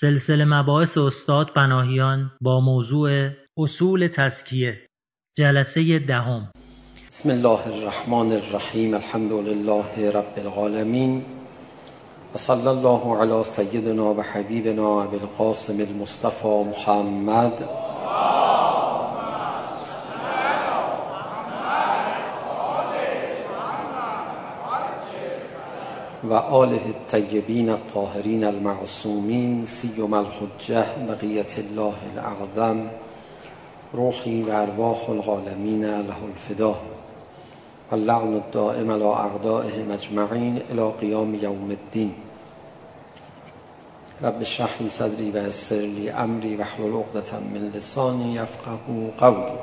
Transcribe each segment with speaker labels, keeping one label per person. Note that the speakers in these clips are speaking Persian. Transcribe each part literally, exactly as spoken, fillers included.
Speaker 1: سلسله مباحث استاد پناهیان با موضوع اصول تزکیه، جلسه دهم.
Speaker 2: بسم الله الرحمن الرحیم. الحمد لله رب العالمین و صلی الله علی سیدنا و حبیبنا ابی القاسم المصطفى محمد و آله الطیبین الطاهرین المعصومین سیما الحجة بقیة الله الاعظم روحی و ارواح العالمین له الفدا و اللعن الدائم علی اعدائهم اجمعین الی قیام یوم الدین. رب اشرح لی صدری و یسر لی امری واحلل عقدة من لسانی یفقهوا قولی.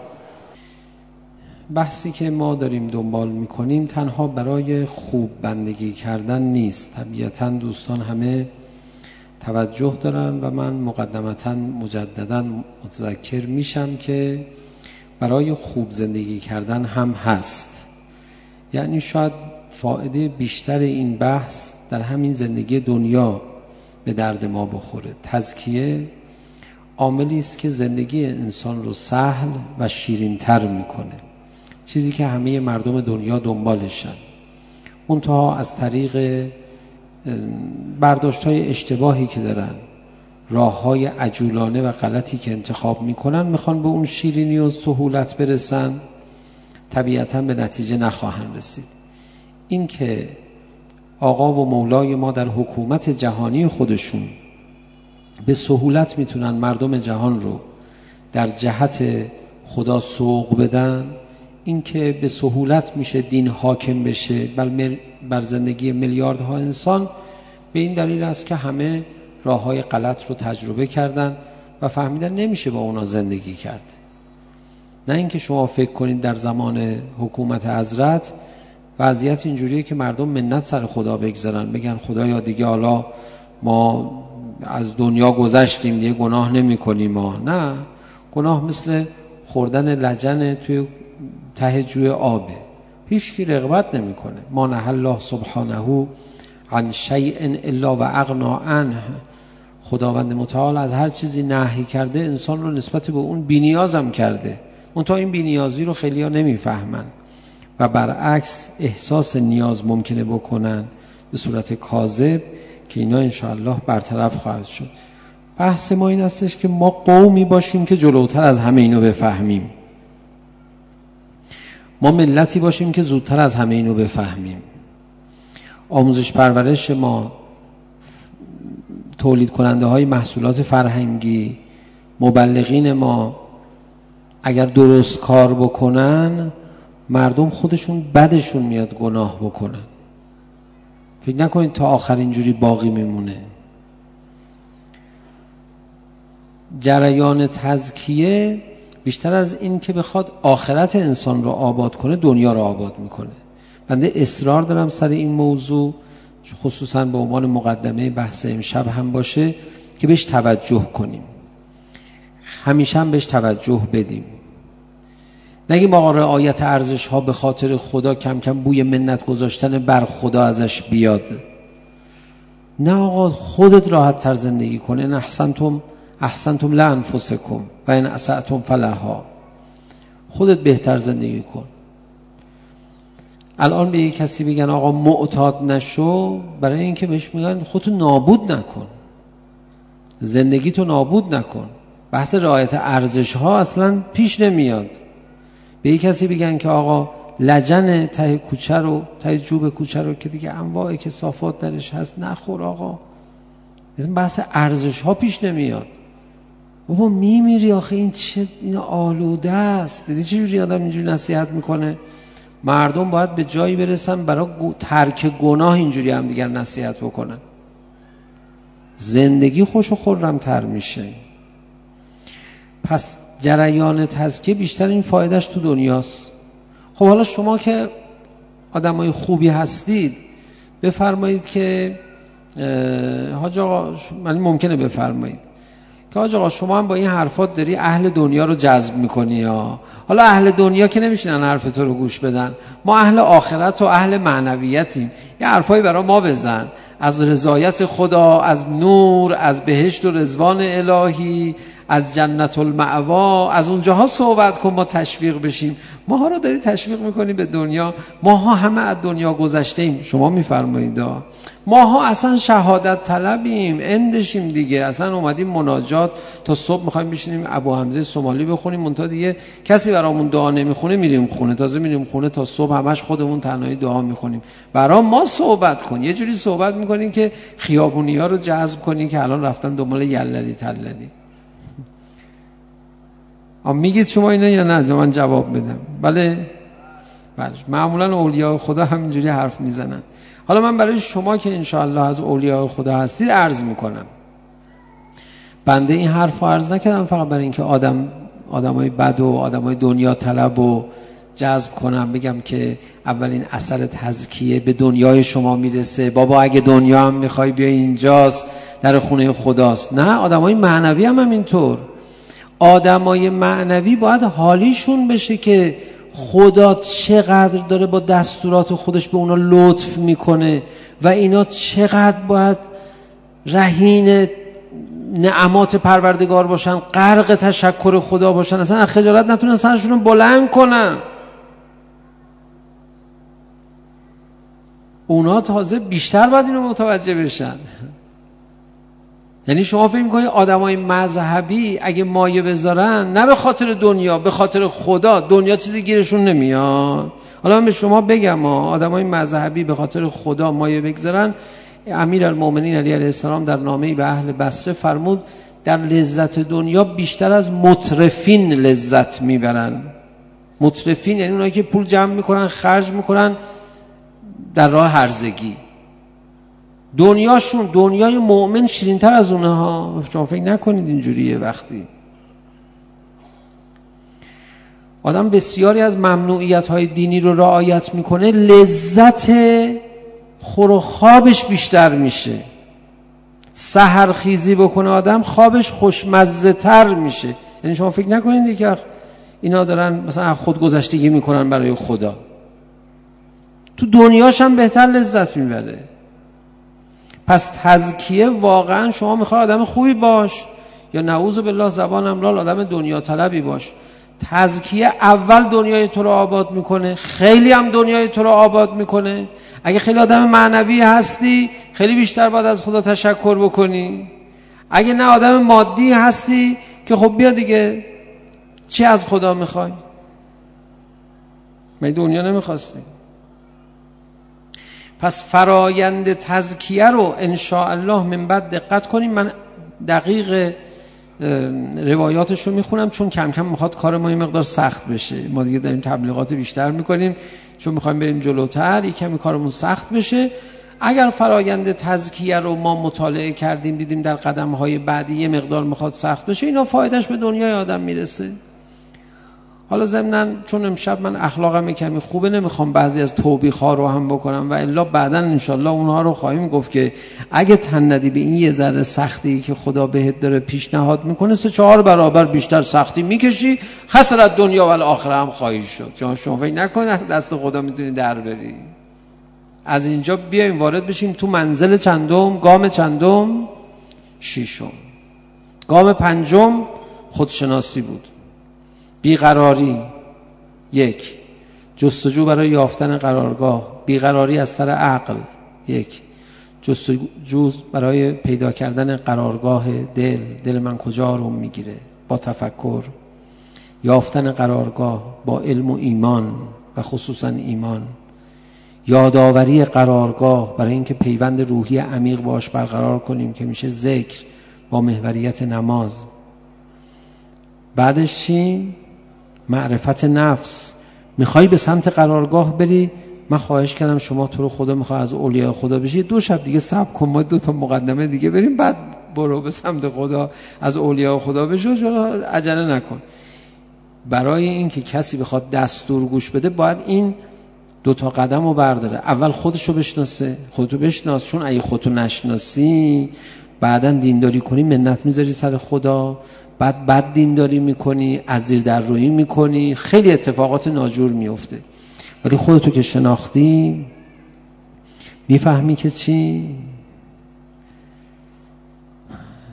Speaker 2: بحثی که ما داریم دنبال میکنیم تنها برای خوب بندگی کردن نیست. طبیعتاً دوستان همه توجه دارن و من مقدمتاً مجدداً متذکر میشم که برای خوب زندگی کردن هم هست. یعنی شاید فایده بیشتر این بحث در همین زندگی دنیا به درد ما بخوره. تزکیه عاملی است که زندگی انسان رو سهل و شیرین‌تر میکنه، چیزی که همه مردم دنیا دنبالشن. منتها از طریق برداشت‌های اشتباهی که دارن، راه‌های عجولانه و غلطی که انتخاب میکنن، میخوان به اون شیرینی و سهولت برسن، طبیعتاً به نتیجه نخواهند رسید. این که آقا و مولای ما در حکومت جهانی خودشون به سهولت میتونن مردم جهان رو در جهت خدا سوق بدن، این که به سهولت میشه دین حاکم بشه بر, بر زندگی میلیاردها انسان، به این دلیل است که همه راههای غلط رو تجربه کردن و فهمیدن نمیشه با اونا زندگی کرد. نه اینکه شما فکر کنید در زمان حکومت حضرت وضعیت اینجوریه که مردم منت سر خدا بگذارن، بگن خدایا دیگه حالا ما از دنیا گذشتیم دیگه گناه نمی کنیم ما. نه، گناه مثل خوردن لجن توی ته جوی آبه، هیچ کی رغبت نمی کنه. ما نهى الله سبحانه عن شیء الا و اغنا عنه. خداوند متعال از هر چیزی نهی کرده انسان رو نسبت به اون بی‌نیازم کرده، منتها این بی‌نیازی رو خیلی ها نمی فهمن و برعکس احساس نیاز ممکنه بکنن به صورت کاذب که اینا انشاءالله برطرف خواهد شد. بحث ما این استش که ما قومی باشیم که جلوتر از همه اینو بفهمیم، ما ملتی باشیم که زودتر از همه اینو بفهمیم. آموزش پرورش ما، تولید کننده های محصولات فرهنگی، مبلغین ما اگر درست کار بکنن، مردم خودشون بدشون میاد گناه بکنن. فکر نکنید تا آخر اینجوری باقی میمونه. جریان تزکیه بیشتر از این که بخواد آخرت انسان رو آباد کنه، دنیا رو آباد میکنه. بنده اصرار دارم سر این موضوع، خصوصا به عنوان مقدمه بحث امشب هم باشه، که بهش توجه کنیم، همیشه هم بهش توجه بدیم. نگیم آقا رعایت ارزش ها به خاطر خدا کم کم بوی منت گذاشتن بر خدا ازش بیاد. نه آقا، خودت راحت تر زندگی کنه. ان احسنتم احسنتم لانفسکم و ان اسأتم فلها. خودت بهتر زندگی کن. الان به یک کسی بگن آقا معتاد نشو، برای اینکه بهش میگن خودتو نابود نکن، زندگیتو نابود نکن. بحث رعایت ارزش ها اصلا پیش نمیاد. به یک کسی بگن که آقا لجن ته کوچه رو، ته جوب کوچه رو که دیگه انواع کثافات درش هست نخور آقا. این بحث ارزش ها پیش نمیاد. بابا میمیری آخه، این چه این آلوده است. دیدی چجوری آدم اینجوری نصیحت میکنه؟ مردم باید به جایی برسن برای ترک گناه اینجوری هم دیگر نصیحت بکنن، زندگی خوش و خرم‌تر میشه. پس جریان تزکیه بیشتر این فایدهش تو دنیاست. خب حالا شما که آدمای خوبی هستید بفرمایید که حاج آقا، من ممکنه بفرمایید که حاج آقا شما هم با این حرفات داری اهل دنیا رو جذب میکنی یا حالا اهل دنیا که نمیشینن حرف تو رو گوش بدن، ما اهل آخرت و اهل معنویتیم، یه حرفایی برای ما بزن. از رضایت خدا، از نور، از بهشت و رضوان الهی، از جنت المأوا، از اونجاها صحبت کن ما تشویق بشیم. ماها رو داری تشویق میکنی به دنیا. ماها همه از دنیا گذشته ایم. شما میفرمایید ماها اصلا شهادت طلبیم، اندشیم دیگه، اصلا اومدیم مناجات تا صبح میخوایم بشینیم ابو حمزه سومالی بخونیم، منتها دیگه کسی برامون دعا نمیخونه، میریم خونه، تازه میریم خونه تا صبح همش خودمون تنهایی دعا میخونیم. برام ما صحبت کن، یه جوری صحبت میکنین که خیابونی ها رو جذب کنین که الان رفتن دنبال یللی تللی. آم میگید شما اینا یا نه؟ من جواب بدم. بله بله، معمولا اولیاء خدا همینجوری حرف میزنن. حالا من برای شما که انشاءالله از اولیاء خدا هستید عرض میکنم. بنده این حرف رو عرض نکردم فقط برای اینکه آدم آدمای بد و آدمای دنیا طلب و جذب کنم، بگم که اولین اثر تزکیه به دنیای شما میرسه، بابا اگه دنیا هم میخوای بیا اینجاست، در خونه خداست. نه، آدمای معنوی هم همینطور. آدمای معنوی باید حالیشون بشه که خدا چقدر داره با دستورات خودش به اونا لطف میکنه و اینا چقدر باید رهین نعمات پروردگار باشن، غرق تشکر خدا باشن، اصلا از خجالت نتونن سرشون رو بلند کنن. اونا تازه بیشتر باید اینو متوجه بشن. یعنی شما فکر می‌کنید آدمای مذهبی اگه مایه بذارن نه به خاطر دنیا، به خاطر خدا، دنیا چیزی گیرشون نمیاد. حالا من به شما بگم آدمای مذهبی به خاطر خدا مایه بگذارن، امیرالمومنین علی علیه السلام در نامه‌ای به اهل بصره فرمود در لذت دنیا بیشتر از مترفین لذت میبرن. مترفین یعنی اونایی که پول جمع میکنن، خرج میکنن در راه هرزگی. دنیاشون، دنیای مؤمن شیرین‌تر از اونها. شما فکر نکنید اینجوریه. وقتی آدم بسیاری از ممنوعیت‌های دینی رو رعایت میکنه، لذت خور و خوابش بیشتر میشه. سحر خیزی بکنه آدم، خوابش خوشمزه تر میشه. یعنی شما فکر نکنید که اینا دارن مثلا خودگذشتگی میکنن برای خدا. تو دنیاش هم بهتر لذت میبره. پس تزکیه واقعا شما میخوای آدم خوبی باش یا نعوذ بالله زبانم لال آدم دنیا طلبی باش، تزکیه اول دنیای تو رو آباد میکنه، خیلی هم دنیای تو رو آباد میکنه. اگه خیلی آدم معنوی هستی خیلی بیشتر باید از خدا تشکر بکنی. اگه نه آدم مادی هستی که خب بیا دیگه چی از خدا میخوای؟ من دنیا نمیخواستی. پس فرایند تزکیه رو انشاءالله من بعد دقت کنیم. من دقیق روایاتش رو میخونم چون کم کم میخواد کار ما یه مقدار سخت بشه. ما دیگه داریم تبلیغات بیشتر میکنیم چون میخوایم بریم جلوتر، یک کمی کارمون سخت بشه. اگر فرایند تزکیه رو ما مطالعه کردیم دیدیم در قدم‌های بعدی یه مقدار میخواد سخت بشه، اینا فایدهش به دنیای آدم میرسه. حالا ضمناً چون امشب من اخلاقم کمی خوبه نمیخوام بعضی از توبیخ‌ها رو هم بکنم و الا بعداً انشالله اونها رو خواهیم گفت که اگه تن ندی به این یه ذره سختی که خدا بهت داره پیشنهاد میکنه سه چهار برابر بیشتر سختی میکشی، خسارت دنیا و الاخره هم خواهی شد. چون شما فکر نکنید دست خدا میتونی در بری. از اینجا بیایم وارد بشیم تو منزل چندم، گام چندم؟ ششم. گام پنجم خودشناسی بود. بیقراری یک، جستجو برای یافتن قرارگاه، بیقراری از سر عقل یک، جستجو برای پیدا کردن قرارگاه دل، دل من کجا رو میگیره با تفکر، یافتن قرارگاه با علم و ایمان و خصوصا ایمان، یادآوری قرارگاه برای اینکه پیوند روحی عمیق باش برقرار کنیم که میشه ذکر با محوریت نماز. بعدش چی؟ معرفت نفس. میخوای به سمت قرارگاه بری؟ من خواهش کردم شما تو رو خدا میخوای از اولیاء خدا بشی، دو شب دیگه صبر کن ما دو تا مقدمه دیگه بریم بعد برو به سمت خدا از اولیاء خدا بشو، چرا عجله نکن. برای این که کسی بخواد دستور گوش بده باید این دو تا قدم رو برداره. اول خودشو بشناسه، خودتو بشناس، چون اگه خودتو نشناسی بعداً دینداری کنی منت میذاری سر خدا، بعد بد دینداری میکنی، از زیر در رویی میکنی، خیلی اتفاقات ناجور میفته. ولی خودتو که شناختی میفهمی که چی؟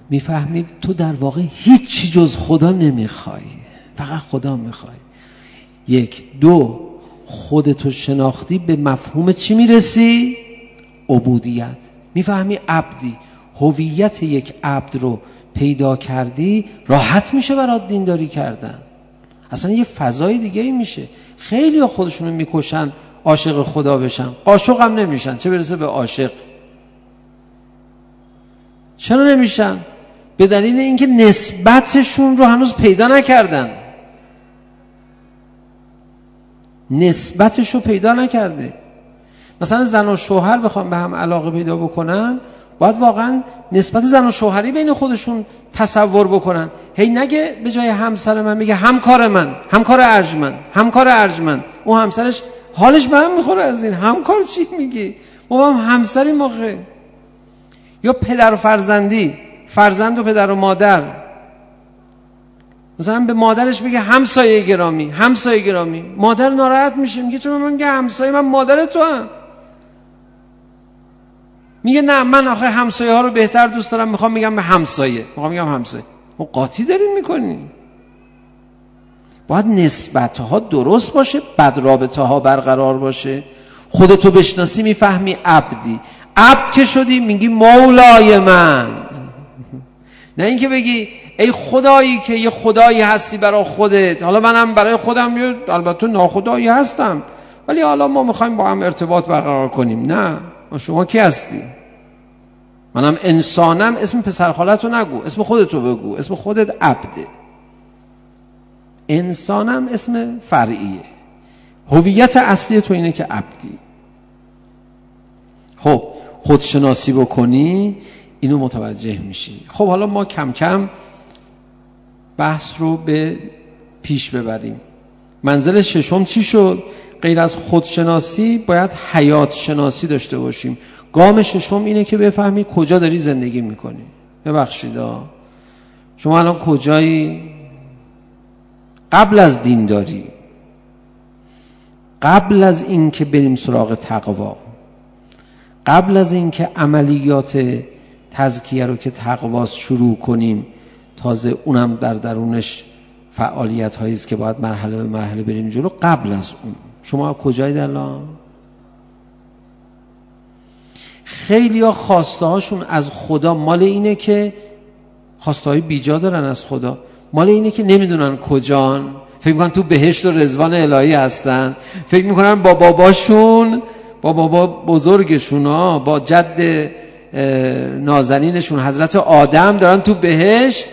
Speaker 2: میفهمید تو در واقع هیچی جز خدا نمیخوای، فقط خدا میخوای. یک. دو، خودتو شناختی، به مفهوم چی میرسی؟ عبودیت. میفهمی عبدی، هویت یک عبد رو پیدا کردی، راحت میشه برات دینداری کردن. اصلا یه فضای دیگه ای میشه. خیلی ها خودشونو میکشن عاشق خدا بشن، قاشق هم نمیشن، چه برسه به عاشق. چرا نمیشن؟ به دلیل اینکه نسبتشون رو هنوز پیدا نکردن. نسبتش رو پیدا نکرده. مثلا زن و شوهر بخوام به هم علاقه پیدا بکنن، باید واقعا نسبت زن و شوهری بین خودشون تصور بکنن. هی نگه به جای همسر من میگه همکار من، همکار ارجمند، همکار ارجمند. اون همسرش حالش به هم میخوره از این. همکار چی میگی؟ ما هم همسری موقع. یا پدر و فرزندی، فرزند و پدر و مادر. مثلا به مادرش میگه همسایه گرامی، همسایه گرامی. مادر ناراحت میشه، میگه چون من میگه همسایه، من مادر تو هم. میگه نه من آخه همسایه ها رو بهتر دوست دارم، میخوام میگم به همسایه، میخوام میگم همسایه. ما قاطی داریم میکنیم. باید نسبت ها درست باشه، بد رابطه ها برقرار باشه. خودتو بشناسی میفهمی عبدی. عبد که شدی میگی مولای من. نه اینکه بگی ای خدایی که یه خدایی هستی برای خودت، حالا منم برای خودم یه البته ناخدایی هستم، ولی حالا ما میخوایم با هم ارتباط برقرار کنیم. نه، شما کی هستی؟ منم انسانم. اسم پسر خالتو نگو، اسم خودتو بگو. اسم خودت عبده. انسانم اسم فرعیه. هویت اصلی تو اینه که عبدی. خب خودشناسی بکنی، اینو متوجه میشی. خب حالا ما کم کم بحث رو به پیش ببریم. منزل ششم چی شد؟ غیر از خودشناسی باید حیات شناسی داشته باشیم. گام ششم اینه که بفهمی کجا داری زندگی میکنی. ببخشیدا شما الان کجایی؟ قبل از دینداری، قبل از این که بریم سراغ تقوا، قبل از این که عملیات تزکیه رو که تقواست شروع کنیم، تازه اونم در درونش فعالیت هایی است که باید مرحله به مرحله بریم جلو. قبل از اون شما کجایید الان؟ خیلی ها خواسته هاشون از خدا مال اینه که خواسته های بیجا دارن از خدا، مال اینه که نمیدونن کجان. فکر میکنن تو بهشت و رضوان الهی هستن. فکر میکنن با باباشون، با بابا بزرگشون ها، با جد نازنینشون حضرت آدم دارن تو بهشت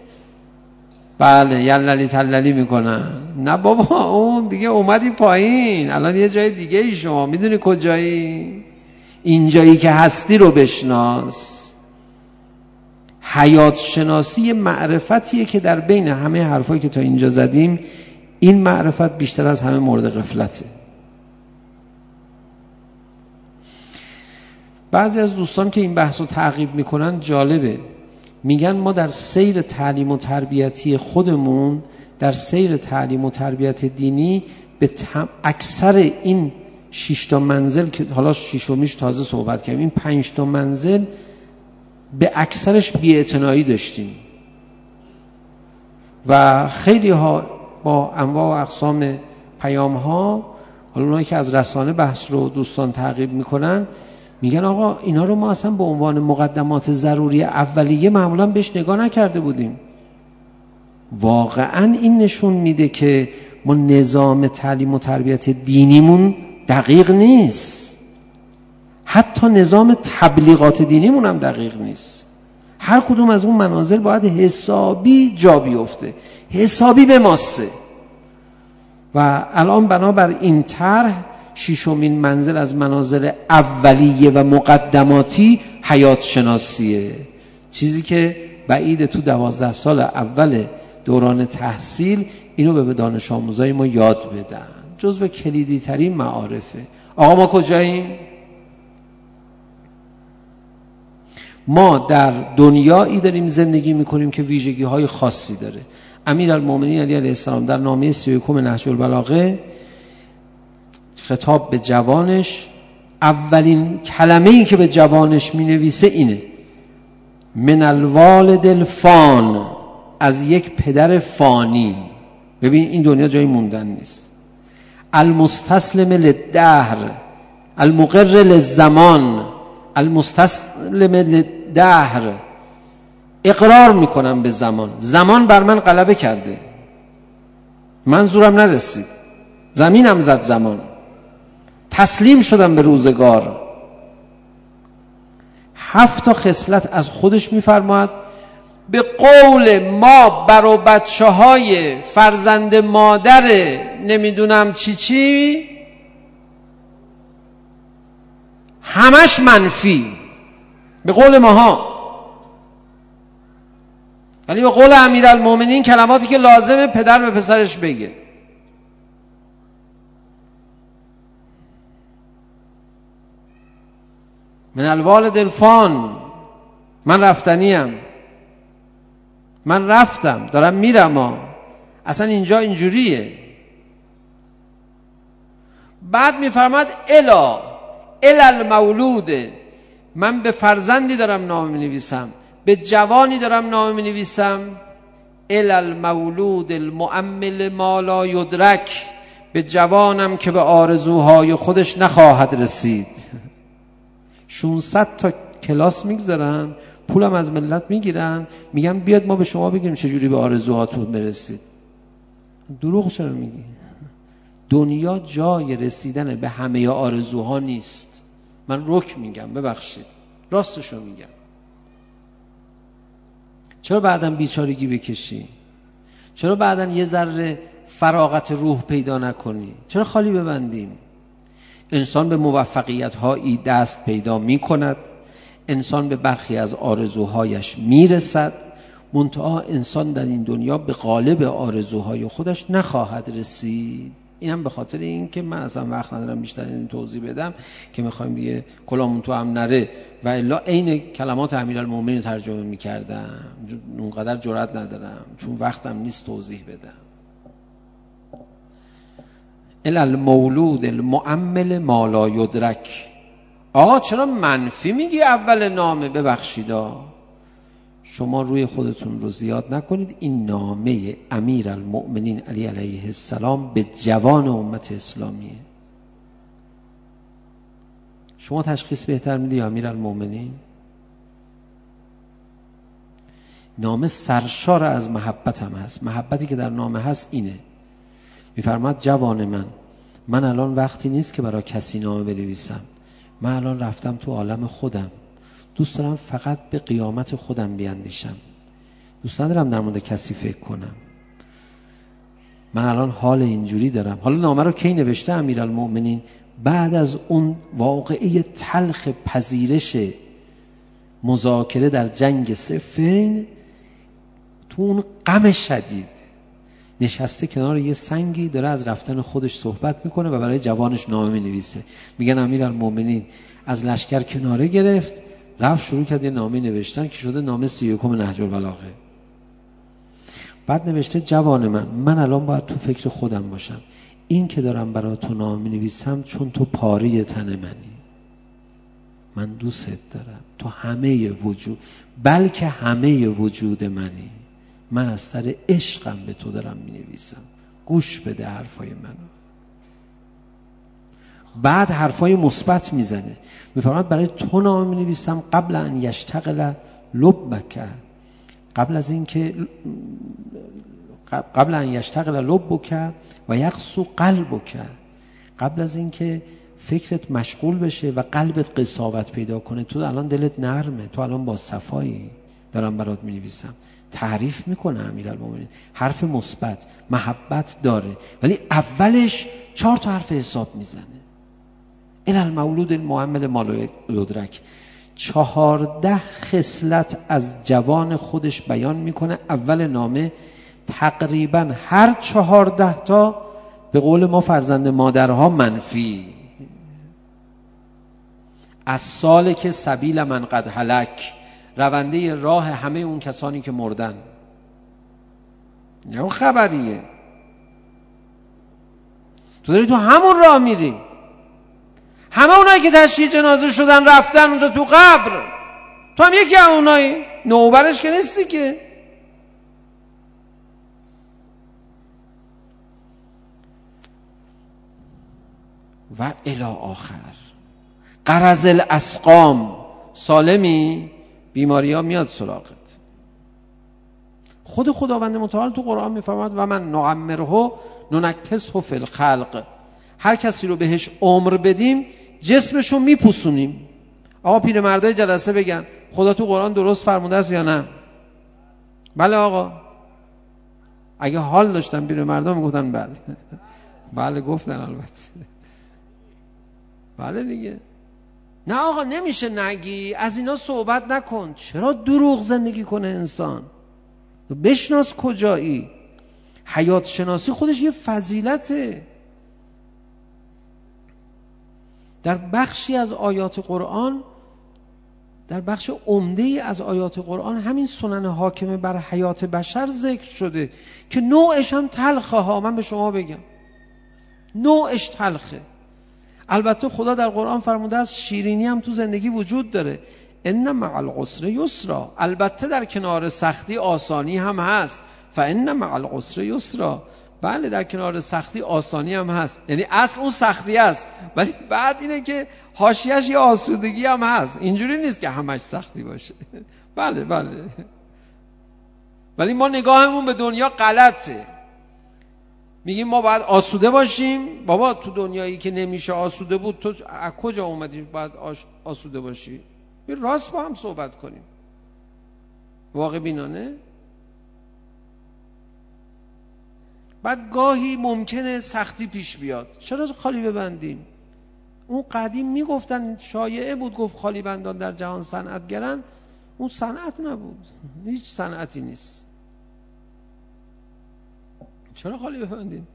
Speaker 2: بله یللی تللی میکنن. نه بابا، اون دیگه اومدی پایین، الان یه جای دیگه ای. شما میدونی کجایی؟ این جایی که هستی رو بشناس. حیات شناسی معرفتیه که در بین همه حرفایی که تا اینجا زدیم، این معرفت بیشتر از همه مورد غفلته. بعضی از دوستان که این بحث رو تعقیب میکنن جالبه، میگن ما در سیر تعلیم و تربیتی خودمون، در سیر تعلیم و تربیت دینی، به تم... اکثر این شش تا منزل که حالا ششمیش تازه صحبت کردیم، این پنج تا منزل به اکثرش بی‌اعتنایی داشتیم و خیلی ها با انواع و اقسام پیام ها، حالا اونایی که از رسانه بحث رو دوستان تعقیب میکنن، میگن آقا اینا رو ما اصلا به عنوان مقدمات ضروری اولیه معمولا بهش نگاه نکرده بودیم. واقعا این نشون میده که ما نظام تعلیم و تربیت دینیمون دقیق نیست. حتی نظام تبلیغات دینیمون هم دقیق نیست. هر کدوم از اون منازل باید حسابی جا بیفته، حسابی بماسه. و الان بنابر این طرح ششمین منزل از منازل اولیه و مقدماتی حیات شناسیه. چیزی که بعید تو دوازده سال اول دوران تحصیل اینو به دانش آموزای ما یاد بدن. جزو کلیدی ترین معارفه. آقا ما کجاییم؟ ما در دنیایی داریم زندگی میکنیم که ویژگی های خاصی داره. امیرالمومنین علی علیه السلام در نامه سی و یکم نهج البلاغه خطاب به جوانش، اولین کلمه‌ای که به جوانش مینویسه اینه: من الوالد الفان، از یک پدر فانی. ببین این دنیا جایی موندن نیست. المستسلم للدهر، المقر للزمان، المستسلم للدهر. اقرار میکنم به زمان، زمان بر من غلبه کرده، من زورم نرسید، زمینم زد زمان، تسلیم شدم به روزگار. هفت تا خصلت از خودش میفرماید. به قول ما برو بچه های فرزند مادر نمیدونم چی چی همش منفی به قول ماها، ولی به قول امیرالمومنین کلماتی که لازمه پدر به پسرش بگه. من الوالد الفان، من رفتنیم، من رفتم دارم میرم ها. اصلا اینجا اینجوریه. بعد میفرماد الا الا المولود، من به فرزندی دارم نامه مینویسم، به جوانی دارم نامه مینویسم. الا المولود المؤمل ما لا یدرک، به جوانم که به آرزوهای خودش نخواهد رسید. ششصد تا کلاس میگذارن، پولم از ملت میگیرن، میگن بیاد ما به شما بگیم چجوری به آرزوهاتون برسید. دروغ چرا میگی؟ دنیا جای رسیدن به همه آرزوها نیست. من رک میگم، ببخشید، راستشو میگم. چرا بعداً بیچارگی بکشی؟ چرا بعداً یه ذره فراغت روح پیدا نکنی؟ چرا خالی ببندیم؟ انسان به موفقیت‌هایی دست پیدا می‌کند، انسان به برخی از آرزوهایش میرسد، منتها انسان در این دنیا به غالب آرزوهای خودش نخواهد رسید. اینم به خاطر این که من اصلا وقت ندارم بیشتر این توضیح بدم که میخوایم دیگه کلامون تو هم نره، و الا عین کلمات امیرالمومنین ترجمه میکردم، اونقدر جرئت ندارم چون وقتم نیست توضیح بدم. الا المولود المؤمل ما لا یدرک. آقا چرا منفی میگی اول نامه؟ ببخشیدا، شما روی خودتون رو زیاد نکنید. این نامه امیرالمؤمنین علی علیه السلام به جوان امت اسلامیه. شما تشخیص بهتر میدی یا امیرالمؤمنین؟ نامه سرشار از محبت هم هست. محبتی که در نامه هست اینه، میفرماد جوان من، من الان وقتی نیست که برای کسی نامه بنویسم، من الان رفتم تو عالم خودم، دوست دارم فقط به قیامت خودم بیاندیشم، دوست ندارم در مورد کسی فکر کنم. من الان حال اینجوری دارم. حالا نامه رو کی نوشته امیرالمؤمنین؟ بعد از اون واقعه تلخ پذیرش مذاکره در جنگ صفین، تو اون غم شدید نشسته کنار یه سنگی، داره از رفتن خودش صحبت میکنه و برای جوانش نامه مینویسه. میگن امیرالمؤمنین از لشکر کناره گرفت، رفت شروع کرد یه نامه نوشتن که شده نامه سی و یکم نهج البلاغه. بعد نوشته جوان من، من الان باید تو فکر خودم باشم. این که دارم برای تو نامه مینویسم چون تو پاره تن منی، من دوست دارم، تو همه وجود، بلکه همه وجود منی، من از سر عشقم به تو دارم مینویسم، گوش بده حرفای منو. بعد حرفای مثبت میزنه، میفرماد برای تو نامه مینویسم قبل ان یشتغل لبک، قبل از این که قبل ان یشتغل لبک و یقسو قلبک، قبل از این که فکرت مشغول بشه و قلبت قساوت پیدا کنه. تو الان دلت نرمه، تو الان با صفایی، دارم برات مینویسم. تعریف میکنه امیرالمومنین، حرف مثبت، محبت داره، ولی اولش چهار تا حرف حساب میزنه. الی المولود المؤمل ما لا یدرک. چهارده خصلت از جوان خودش بیان میکنه اول نامه. تقریبا هر چهارده تا به قول ما فرزند مادرها منفی. از سال که سبیل من قد هلک، رونده راه همه اون کسانی که مردن. نه خبریه، تو داری تو همون راه میری. همه اونایی که تشییع جنازه شدن رفتن اونجا تو قبر، تو هم یکی از اونایی. نوبرش که نیستی که. و الی آخر. قرض الاسقام، سالمی بیماری ها میاد سراغت. خود خداوند متعال تو قرآن میفرماد و من نعمره ننکسه فی الخلق، هر کسی رو بهش عمر بدیم جسمشو میپوسونیم. آقا پیرمردای جلسه بگن خدا تو قرآن درست فرموده است یا نه؟ بله آقا. اگه حال داشتن پیرمردا میگفتن بله. بله گفتن البته. بله دیگه. نه آقا نمیشه نگی، از اینا صحبت نکن. چرا دروغ زندگی کنه انسان؟ بشناس کجایی. حیات شناسی خودش یه فضیلته. در بخشی از آیات قرآن، در بخش عمده‌ای از آیات قرآن همین سنن حاکمه بر حیات بشر ذکر شده که نوعش هم تلخه ها. من به شما بگم نوعش تلخه. البته خدا در قرآن فرموده است شیرینی هم تو زندگی وجود داره. ان مع العسر یسرا، البته در کنار سختی آسانی هم هست. فان مع العسر یسرا، بله در کنار سختی آسانی هم هست. یعنی اصل اون سختی است، ولی بعد اینه که حاشیه‌اش یه آسودگی هم هست. اینجوری نیست که همش سختی باشه. بله بله. ولی ما نگاهمون به دنیا غلطه. میگیم ما باید آسوده باشیم. بابا تو دنیایی که نمیشه آسوده بود، تو از کجا اومدی باید آسوده باشی؟ راست با هم صحبت کنیم، واقع بینانه. بعد گاهی ممکنه سختی پیش بیاد، چرا خالی ببندیم؟ اون قدیم میگفتن شایعه بود، گفت خالی بندان در جهان صنعتگرن. اون صنعت نبود، هیچ صنعتی نیست. چرا خالی ببندیم؟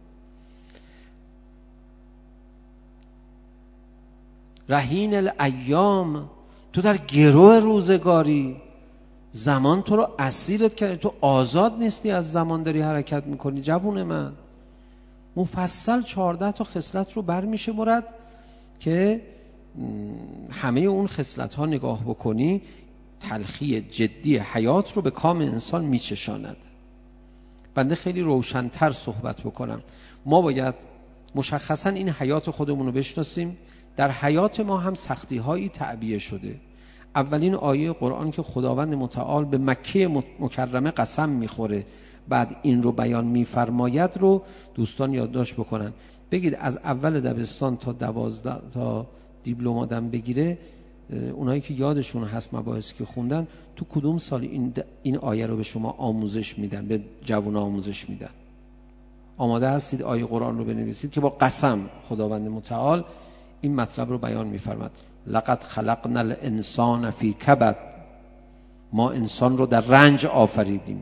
Speaker 2: رهین الایام، تو در گروه روزگاری، زمان تو رو اسیرت کرده، تو آزاد نیستی از زمان، داری حرکت میکنی. جوون من مفصل چهارده تا خصلت رو بر میشه مرد که همه اون خصلت ها نگاه بکنی تلخی جدی حیات رو به کام انسان میچشاند. بنده خیلی روشن‌تر صحبت بکنم. ما باید مشخصا این حیات خودمون رو بشناسیم. در حیات ما هم سختی هایی تعبیه شده. اولین آیه قرآن که خداوند متعال به مکه مکرمه قسم میخوره بعد این رو بیان میفرماید رو دوستان یادداشت بکنن. بگید از اول دبستان تا دوازده تا دیپلم آدم بگیره، اونایی که یادشون هست مباحثی که خوندن، تو کدوم سال این این آیه رو به شما آموزش میدن، به جوونا آموزش میدن؟ آماده هستید آیه قرآن رو بنویسید که با قسم خداوند متعال این مطلب رو بیان میفرماد. لقد خلقنا الانسان فی کبد، ما انسان رو در رنج آفریدیم.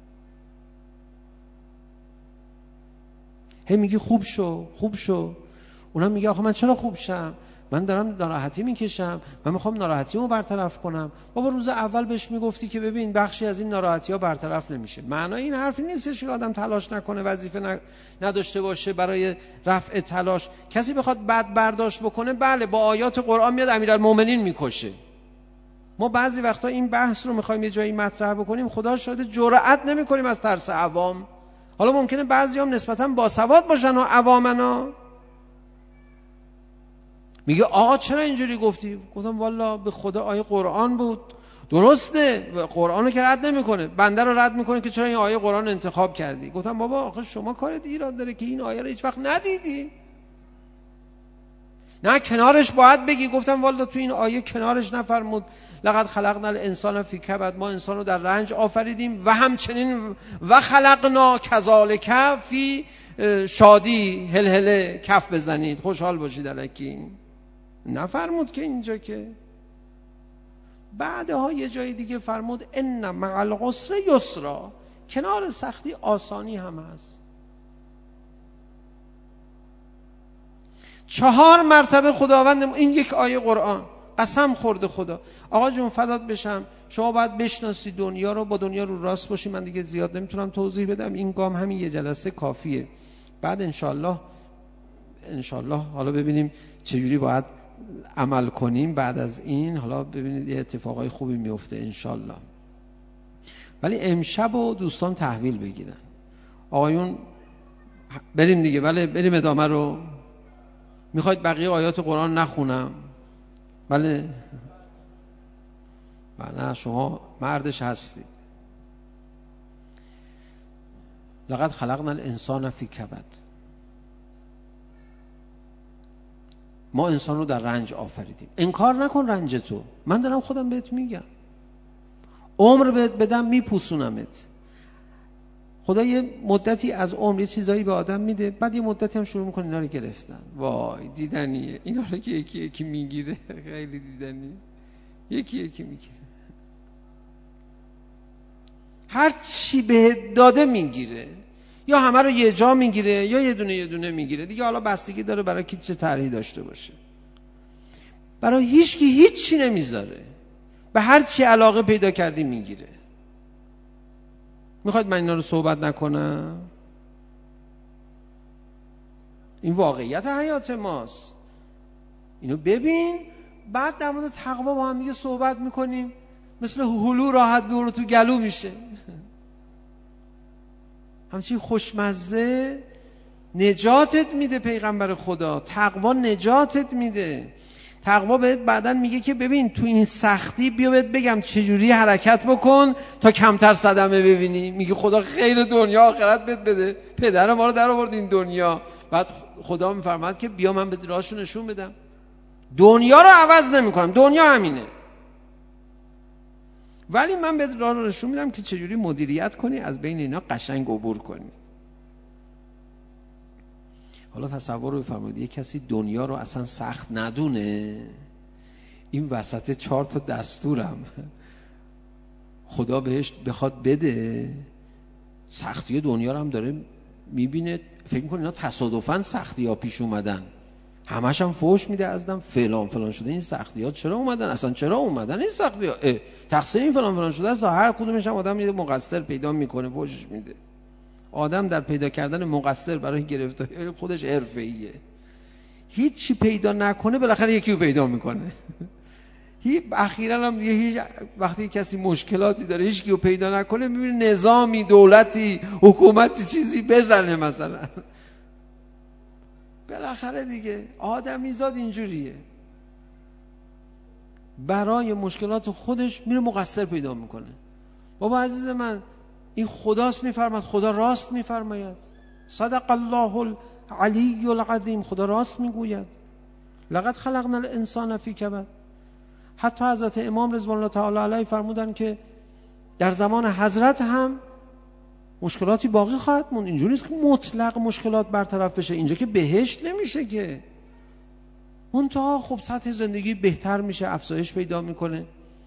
Speaker 2: هی میگی خوب شو خوب شو، اونا میگه آخه من چرا خوب شم؟ من دارم ناراحتی میکشم، من میخوام ناراحتیمو برطرف کنم. بابا روز اول بهش میگفتی که ببین بخشی از این ناراحتی ها برطرف نمیشه. معنای این حرفی نیستش که آدم تلاش نکنه، وظیفه نداشته باشه برای رفع تلاش. کسی بخواد بد برداشت بکنه، بله با آیات قرآن میاد امیرالمومنین میکشه. ما بعضی وقتا این بحث رو میخوایم یه جایی مطرح بکنیم، خدا شاهد جرأت نمیکنیم از ترس عوام. حالا ممکنه بعضیام نسبتاً باسواد باشن و عوامنا. میگه آقا چرا اینجوری گفتی؟ گفتم والا به خدا آیه قرآن بود. درسته قرآن رو که رد نمیکنه، بنده رو رد میکنه که چرا این آیه قرآن انتخاب کردی. گفتم بابا آخه شما کارت ایراد داره که این آیه رو هیچ وقت ندیدی. نه کنارش باید بگی. گفتم والا تو این آیه کنارش نفرمود لقد خلقنا الانسان فی کبد، ما انسان رو در رنج آفریدیم و همچنین و خلقنا کذالک فی شادی، هلهله کف بزنید خوشحال باشید الکی. نفرمود که اینجا که. بعدها یه جای دیگه فرمود ان مع العسر یسرا، کنار سختی آسانی هم هست. چهار مرتبه خداوند، این یک آیه قرآن قسم خورده خدا. آقا جون فدات بشم، شما باید بشناسی دنیا رو، با دنیا رو راست باشی. من دیگه زیاد نمیتونم توضیح بدم، این گام همین یه جلسه کافیه. بعد انشالله انشالله حالا ببینیم چجوری باید عمل کنیم بعد از این. حالا ببینید یه اتفاقای خوبی میفته انشالله. ولی امشب و دوستان تحویل بگیرن. آقایون بریم دیگه. بله بریم ادامه رو. میخواید بقیه آیات قرآن نخونم؟ بله نه شما مردش هستید. لقد خلقنا الانسان فی کبد. ما انسان رو در رنج آفریدیم. انکار نکن رنج تو. من دارم خودم بهت میگم. عمر بهت بدم میپوسونمت. خدا یه مدتی از عمر یه چیزایی به آدم میده، بعد یه مدتی هم شروع میکنه اینا رو گرفتن. وای دیدنیه اینا رو که یکی یکی میگیره. خیلی دیدنیه. یکی یکی میگیره. هر چی بهت داده میگیره. یا همه رو یه جا میگیره یا یه دونه یه دونه میگیره. دیگه حالا بستگی داره برای کی چه طرحی داشته باشه. برای هیچ کی هیچ چی نمیذاره. به هر چی علاقه پیدا کردی میگیره. میخواید من اینا رو صحبت نکنم؟ این واقعیت حیات ماست. اینو ببین. بعد در مورد تقوا با هم دیگه صحبت میکنیم. مثل هلو راحت برو تو گلو میشه. همچین خوشمزه. نجاتت میده پیغمبر خدا. تقوا نجاتت میده. تقوا بهت بعدن میگه که ببین تو این سختی بیا بهت بگم چجوری حرکت بکن تا کمتر صدمه ببینی. میگه خدا خیر دنیا آخرت بهت بده. پدر ما رو در آورد این دنیا. بعد خدا میفرماد که بیا من بهت راهشو نشون بدم. دنیا رو عوض نمیکنم. دنیا همینه. ولی من بهت راه رو نشون میدم که چجوری مدیریت کنی از بین اینا قشنگ عبور کنی. حالا تصور رو بفرمایید یک کسی دنیا رو اصلا سخت ندونه، این وسط چهار تا دستورم خدا بهش بخواد بده، سختی دنیا رو هم داره میبینه، فکر میکنه اینا تصادفاً سختی ها پیش اومدن، همش هم فوش میده ازدم فلان فلان شده، این سختی ها چرا اومدن، اصلا چرا اومدن این سختی ها، تقصیر این فلان فلان شده است. هر کدومش هم آدم یه مقصر پیدا میکنه فوشش میده. آدم در پیدا کردن مقصر برای گرفتاری خودش حرفه‌ایه. هیچ چی پیدا نکنه بالاخره یکی رو پیدا میکنه. هی اخیراً هم دیگه هیچ وقتی کسی مشکلاتی داره هیچ کی رو پیدا نکنه میبینه نظامی، دولتی، حکومتی چیزی بزنه مثلا. بالاخره دیگه آدمیزاد اینجوریه، برای مشکلات خودش میره مقصر پیدا میکنه. بابا عزیز من این خداست میفرماد، خدا راست میفرماید. صدق الله العلی العظیم. خدا راست میگوید. لقد خلقنا الانسان فی کبد. حتی حضرت امام رضوان الله تعالی علیه فرمودن که در زمان حضرت هم مشکلاتی باقی خواهد موند. اینجوری نیست که مطلق مشکلات برطرف بشه. اینجا که بهشت نمیشه که. منتها خب سطح زندگی بهتر میشه، افزایش پیدا میکنه.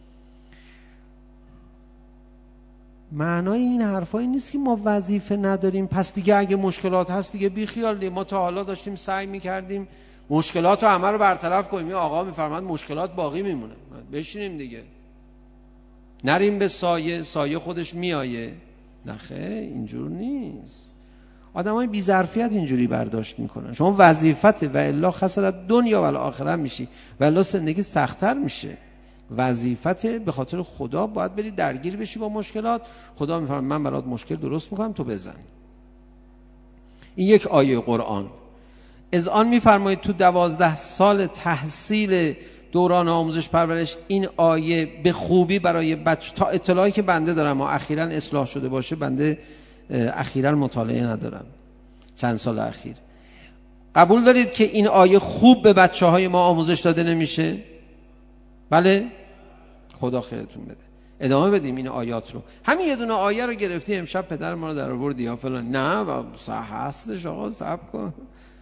Speaker 2: معنای این حرفایی نیست که ما وظیفه نداریم پس دیگه اگه مشکلات هست دیگه بی خیال دی. ما تا حالا داشتیم سعی میکردیم مشکلات رو همه رو برطرف کنیم. این آقا میفرماد مشکلات باقی میمونه، بشینیم دیگه نریم به سایه، سایه خودش میایه. نخه اینجور نیست. آدمای بی ظرفیت اینجوری برداشت میکنن. شما وظیفته و الا خسرت دنیا و الاخره میشی و الا زندگی سخت‌تر میشه. وظیفته به خاطر خدا باید بری درگیر بشی با مشکلات. خدا میفرماید من برات مشکل درست میکنم تو بزن. این یک آیه قرآن. از آن میفرمایید تو دوازده سال تحصیل دوران آموزش پرورش این آیه به خوبی برای بچه، تا اطلاعی که بنده دارم و اخیراً اصلاح شده باشه، بنده اخیراً مطالعه ندارم چند سال اخیر، قبول دارید که این آیه خوب به بچه های ما آموزش داده نمیشه؟ بله؟ خدا خیرتون بده. ادامه بدیم این آیات رو. همین یه دونه آیه رو گرفتی امشب پدر ما رو در آوردی یا فلان. نه صح هستش آقا، صبر کن.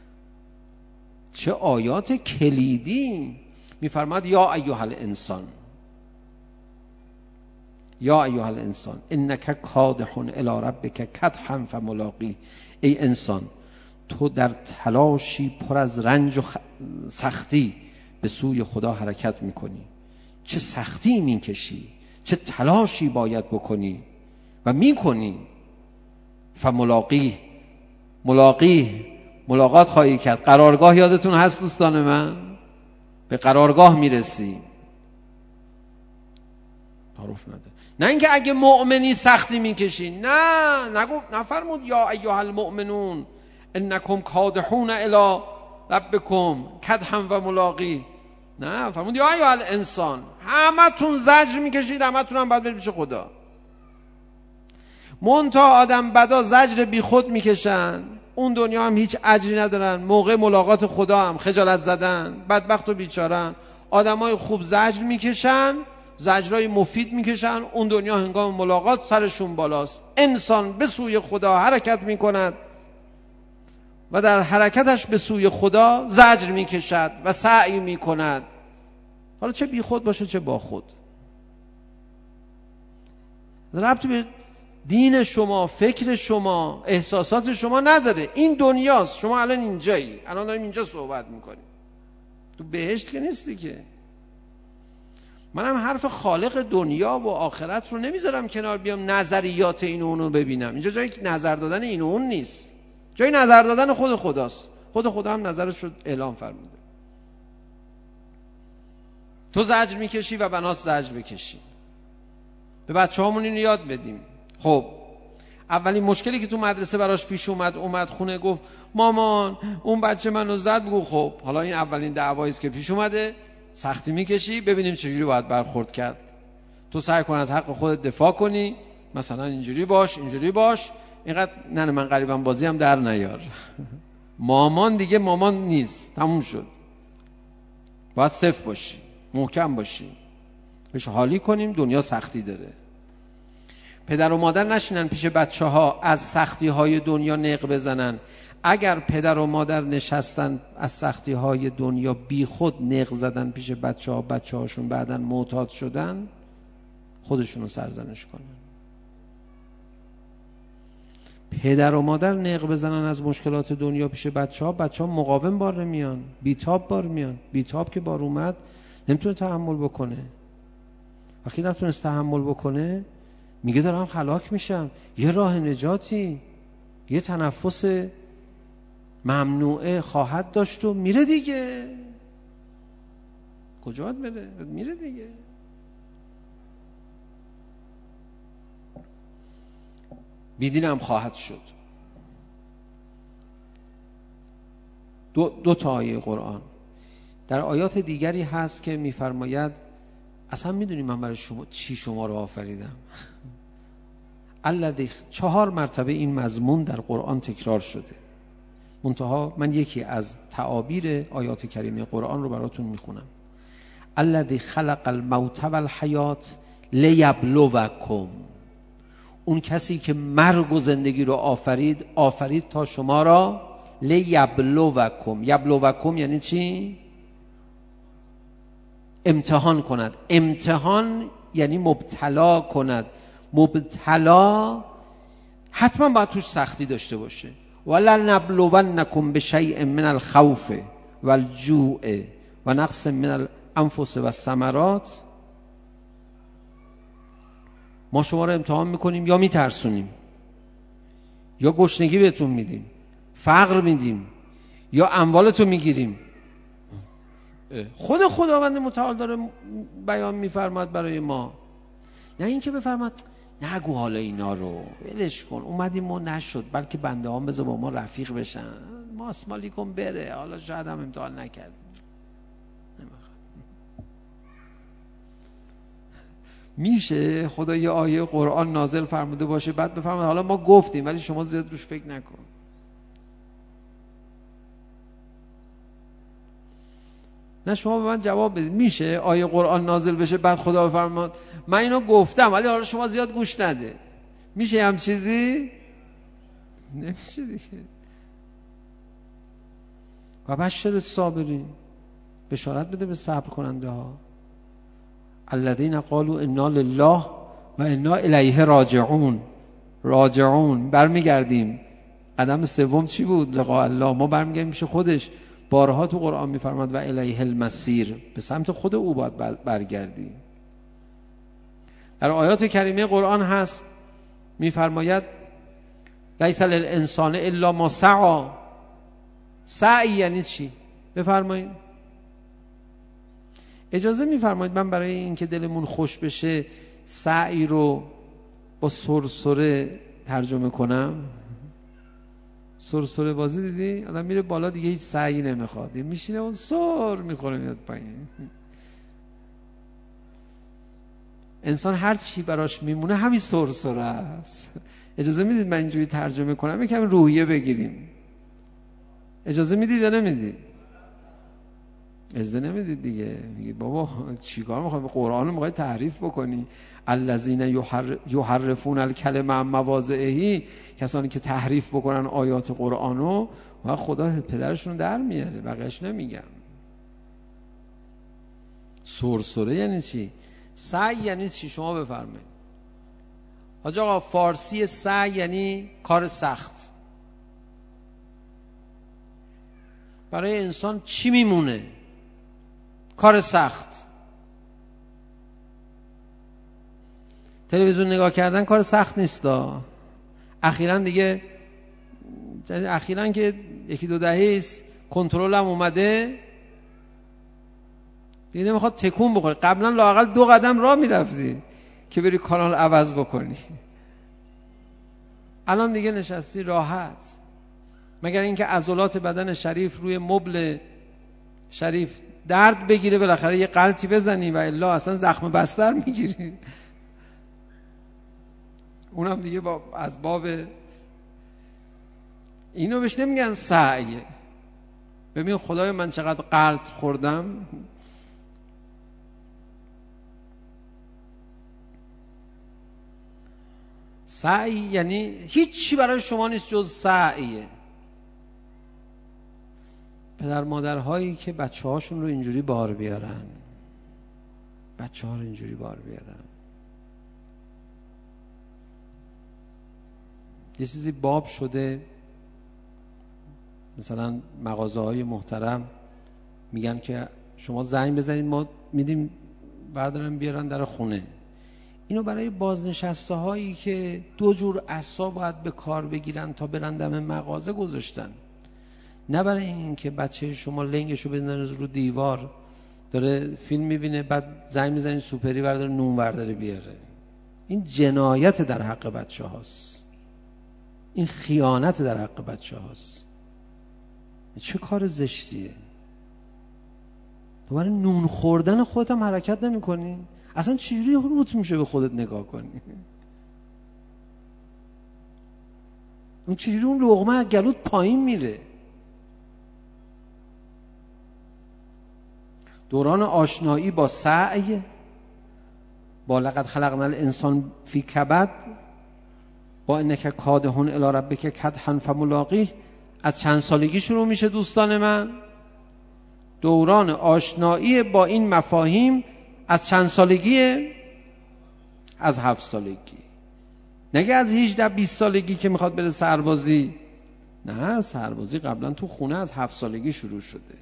Speaker 2: چه آیات کلیدی. میفرماد یا ایها الانسان، یا ایها الانسان انک کادح الی ربک کدحا فملاقی. ای انسان تو در تلاشی پر از رنج و سختی به سوی خدا حرکت میکنی. چه سختی میکشی، چه تلاشی باید بکنی و میکنی. فملاقی، ملاقی ملاقات خواهی کرد. قرارگاه یادتون هست دوستان من؟ به قرارگاه میرسی. تعارف نداره. نه اینکه اگه مؤمنی سختی میکشی، نه نگفت، نفرمود یا ایها المؤمنون انکم کادحون الی ربکم کدحا و ملاقی. نه، فرمود یا ایها الانسان، همتون زجر میکشید، همتون هم باید برید پیش خدا. منتها آدم بدا زجر بی خود میکشن، اون دنیا هم هیچ اجری ندارن، موقع ملاقات خدا هم خجالت زدن، بدبخت و بیچارن. آدمای خوب زجر میکشن، زجرای مفید میکشن، اون دنیا هنگام ملاقات سرشون بالاست. انسان به سوی خدا حرکت میکند و در حرکتش به سوی خدا زجر میکشد و سعی میکند، حالا چه بی خود باشه چه با خود. ربطی به دین شما، فکر شما، احساسات شما نداره. این دنیاست، شما الان اینجایی، الان داریم اینجا صحبت میکنیم، تو بهشت که نیستی که. منم حرف خالق دنیا و آخرت رو نمیذارم کنار بیام نظریات این و اونو ببینم. اینجا جای نظر دادن این و اون نیست، جای نظر دادن خود خداست. خود خدا هم نظرش رو اعلام فرموده. تو زجر میکشی و بناس زجر بکشی. به بچه هامون اینو یاد بدیم. خب اولین مشکلی که تو مدرسه براش پیش اومد، اومد خونه گفت مامان اون بچه منو زد. بگو خب حالا این اولین دعوایی است که پیش اومده، سختی میکشی، ببینیم چجوری باید برخورد کرد. تو سعی کن از حق خودت دفاع کنی، مثلا اینجوری باش، اینجوری باش، اینقدر نه من غریبم بازی هم در نیار. مامان دیگه مامان نیست، تموم شد. باید صفر باشی، محکم باشی، بهش حالی کنیم. دنیا سختی داره. پدر و مادر نشینن پیش بچه ها از سختی های دنیا نق بزنن. اگر پدر و مادر نشستن از سختی های دنیا بی خود نق زدن پیش بچه ها، بچه هاشون بعدن معتاد شدن، خودشونو سرزنش کنن. پدر و مادر نق بزنن از مشکلات دنیا پیش بچه ها، بچه ها مقاوم بار میان، بیتاب بار میان. بیتاب که بار اومد نمیتونه تحمل بکنه. وقتی نتونست تحمل بکنه میگه دارم خلاک میشم. یه راه نجاتی، یه تنفس ممنوعه خواهد داشت و میره دیگه. کجا باید بره؟ میره دیگه. بیدینم خواهد شد. دو, دو تا آیه قرآن. در آیات دیگری هست که میفرماید اصلا میدونی من برای شما چی شما رو آفریدم؟ الذی، چهار مرتبه این مضمون در قرآن تکرار شده. منتها من یکی از تعابیر آیات کریمه قرآن رو براتون میخونم. الذی خلق الموت والحیات لیبلوکم. اون کسی که مرگ و زندگی رو آفرید، آفرید تا شما را لیبلوکم. یبلوکم یعنی چی؟ امتحان کند. امتحان یعنی مبتلا کند. مبتلا حتما باید توش سختی داشته باشه. ولنبلونکم بشیء من الخوف والجوع و نقص من الانفس والثمرات. ما شما رو امتحان میکنیم، یا میترسونیم، یا گشنگی بهتون میدیم، فقر میدیم، یا اموالتو میگیریم. خود خداوند متعال داره بیان میفرماد برای ما. نه اینکه بفرماد نگو حالا اینا رو، ولش کن، اومدیم و نشد، بلکه بنده هم بذار با ما رفیق بشن، ما اسمالی کن بره، حالا شاید هم امتحان نکردیم. میشه خدا یه آیه قرآن نازل فرموده باشه بعد بفرماد حالا ما گفتیم ولی شما زیاد روش فکر نکن. نه شما به من جواب بدید. میشه آیه قرآن نازل بشه بعد خدا بفرماد من اینو گفتم ولی حالا شما زیاد گوش نده؟ میشه هم چیزی؟ نمیشه دیگه. و بشر الصابرین، بشارت بده به صبر کننده ها. الذین قالوا انا لله و انا الیه راجعون. راجعون، برمیگردیم. قدم سوم چی بود؟ لقاء الله، ما برمیگردیم میشه خودش. بارها تو قرآن میفرماد و الیه المصیر، به سمت خود او باید برگردیم. در آیات کریمه قرآن هست میفرماید لیس للانسان الا ما سعی. سعی یعنی چی؟ بفرمایید. اجازه میفرمایید من برای اینکه دلمون خوش بشه سعی رو با سرسره ترجمه کنم؟ سرسره بازی دیدی؟ آدم میره بالا دیگه هیچ سعی نمیخواد، میشینه اون سر میخوره میاد پایین. انسان هر چی براش میمونه همین سرسره است. اجازه میدید من اینجوری ترجمه کنم یکم روحیه بگیریم؟ اجازه میدید یا نمیدید؟ اجازه نمیدید دیگه. میگه بابا چیکار میخوای؟ قرآن رو میخوای تحریف بکنی؟ الذین یحرفون الکلمه عن مواضعه، کسانی که تحریف بکنن آیات قرآن رو و خدا پدرشون در میاره، بقیه‌اش نمیگم. سرسره یعنی چی؟ سعی یعنی چی؟ شما بفرمایید. حاج آقا فارسی سعی یعنی کار سخت. برای انسان چی میمونه؟ کار سخت. تلویزیون نگاه کردن کار سخت نیست دا. اخیراً دیگه اخیراً که یکی دو دهه است کنترل هم اومده دیگه نمیخواد تکون بخوره. قبلا لااقل دو قدم راه میرفتی که بری کانال عوض بکنی، الان دیگه نشستی راحت. مگر اینکه عضلات بدن شریف روی مبل شریف درد بگیره بالاخره یه غلطی بزنی و الا اصلا زخم بستر میگیری. اونم دیگه با از باب اینو بهش نمیگن سعی. ببین خدای من چقدر غلط خوردم. سعی یعنی هیچی برای شما نیست جز سعیه. پدر مادرهایی که بچه هاشون رو اینجوری بار بیارن، بچه ها رو اینجوری بار بیارن، یه چیزی باب شده، مثلا مغازه های محترم میگن که شما زنگ بزنید ما میدیم بردارن بیارن در خونه. اینو برای بازنشسته هایی که دو جور عصا باید به کار بگیرن تا برن دم مغازه گذاشتن، نه برای این که بچه شما لنگشو بزنه رو دیوار داره فیلم میبینه بعد زنگ میزنید سوپری برداره نون برداره بیاره. این جنایت در حق بچه هاست، این خیانت در حق بچه هاست. چه کار زشتیه. تو برای نون خوردن خودت هم حرکت نمی کنی؟ اصلا چجوری روت میشه به خودت نگاه کنی؟ اون چجوری اون لقمه از گلوت پایین میره؟ دوران آشنایی با سعی، با لقد خلقنا الانسان فی کبد، با انک کادحون الی ربک کدحا فملاقیه، از چند سالگی شروع میشه دوستان من. دوران آشنایی با این مفاهیم از چند سالگیه؟ از هفت سالگی. نگه از هجده بیست سالگی که میخواد بره سربازی، نه، سربازی قبلا تو خونه از هفت سالگی شروع شده.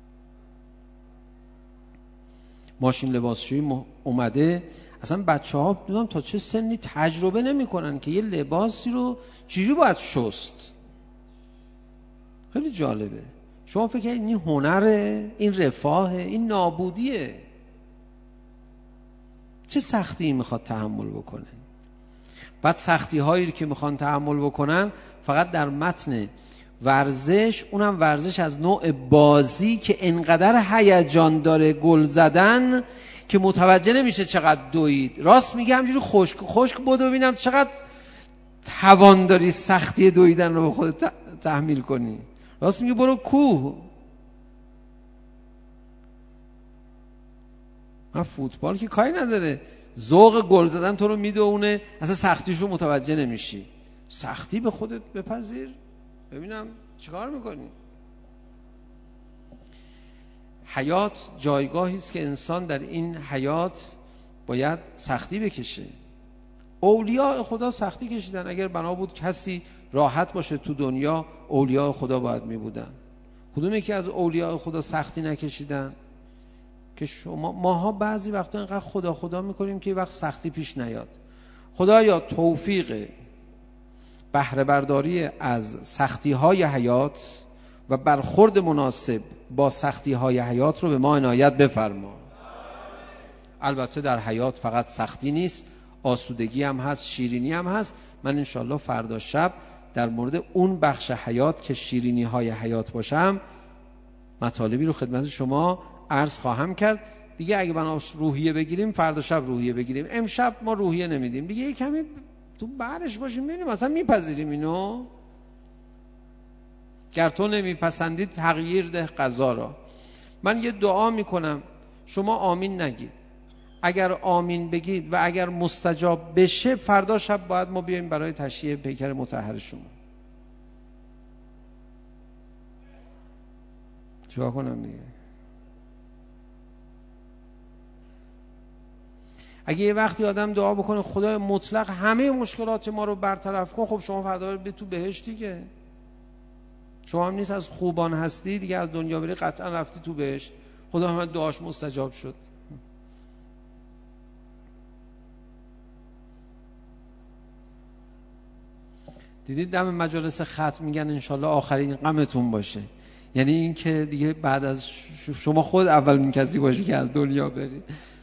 Speaker 2: ماشین لباسشویی اومده، اصلا بچه ها بدونم تا چه سنی تجربه نمی کنن که یه لباسی رو چجوری باید شست. خیلی جالبه. شما فکر کنید این هنره، این رفاهه، این نابودیه. چه سختی میخواد تحمل بکنه. بعد سختی هایی که میخوان تحمل بکنن فقط در متن ورزش، اونم ورزش از نوع بازی که انقدر هیجان داره گل زدن که متوجه نمیشه چقدر دوید. راست میگه همجوری خشک خشک بدو ببینم چقدر توان داری سختی دویدن رو به خودت تحمیل کنی. راست میگه برو کوه. من فوتبال که کاری نداره، ذوق گل زدن تو رو میدونه، اصلا سختیش رو متوجه نمیشی. سختی به خودت بپذیر ببینم چیکار میکنی. حیات جایگاهی است که انسان در این حیات باید سختی بکشه. اولیاء خدا سختی کشیدن. اگر بنا بود کسی راحت باشه تو دنیا، اولیاء خدا باید میبودن. کدوم یکی از اولیاء خدا سختی نکشیدن؟ که شما ماها بعضی وقتا اینقدر خدا خدا میکنیم که وقت سختی پیش نیاد. خدایا توفیق بهره برداری از سختی های حیات و برخورد مناسب با سختی های حیات رو به ما عنایت بفرما. البته در حیات فقط سختی نیست، آسودگی هم هست، شیرینی هم هست. من انشالله فردا شب در مورد اون بخش حیات که شیرینی های حیات باشم مطالبی رو خدمت شما عرض خواهم کرد. دیگه اگه بناش روحیه بگیریم فردا شب روحیه بگیریم. امشب ما روحیه نمیدیم دیگه، یک کمی تو برش باشیم ببینیم مثلا میپذیریم اینو. گر تو نمیپسندید تغییر ده قضا را. من یه دعا میکنم شما آمین نگید. اگر آمین بگید و اگر مستجاب بشه فردا شب باید ما بیایم برای تشییع پیکر مطهر شما. چیکار کنم دیگه؟ اگه یه وقتی آدم دعا بکنه خدای مطلق همه مشکلات ما رو برطرف کن، خب شما فردا به تو بهشت دیگه. شما هم نیست از خوبان هستی دیگه، از دنیا بری قطعا رفتی تو بهشت. خدا هم دعاش مستجاب شد. دیدید دم مجالس ختم میگن انشالله آخرین غمتون باشه، یعنی این که دیگه بعد از شما خود اولین کسی باشی که از دنیا بری.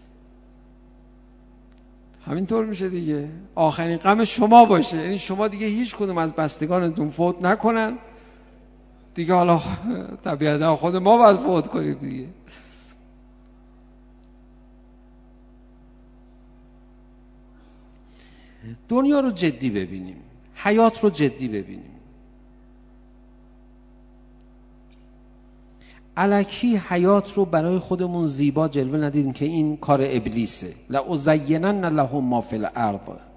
Speaker 2: همینطور میشه دیگه، آخرین غم شما باشه، یعنی شما دیگه هیچ کدوم از بستگانتون فوت نکنن دیگه. حالا طبیعتا خود ما باید فوت کنیم دیگه. دنیا رو جدی ببینیم، حیات رو جدی ببینیم. الکی حیات رو برای خودمون زیبا جلوه ندیدیم که این کار ابلیسه. لأزینن لهم ما فی الارض.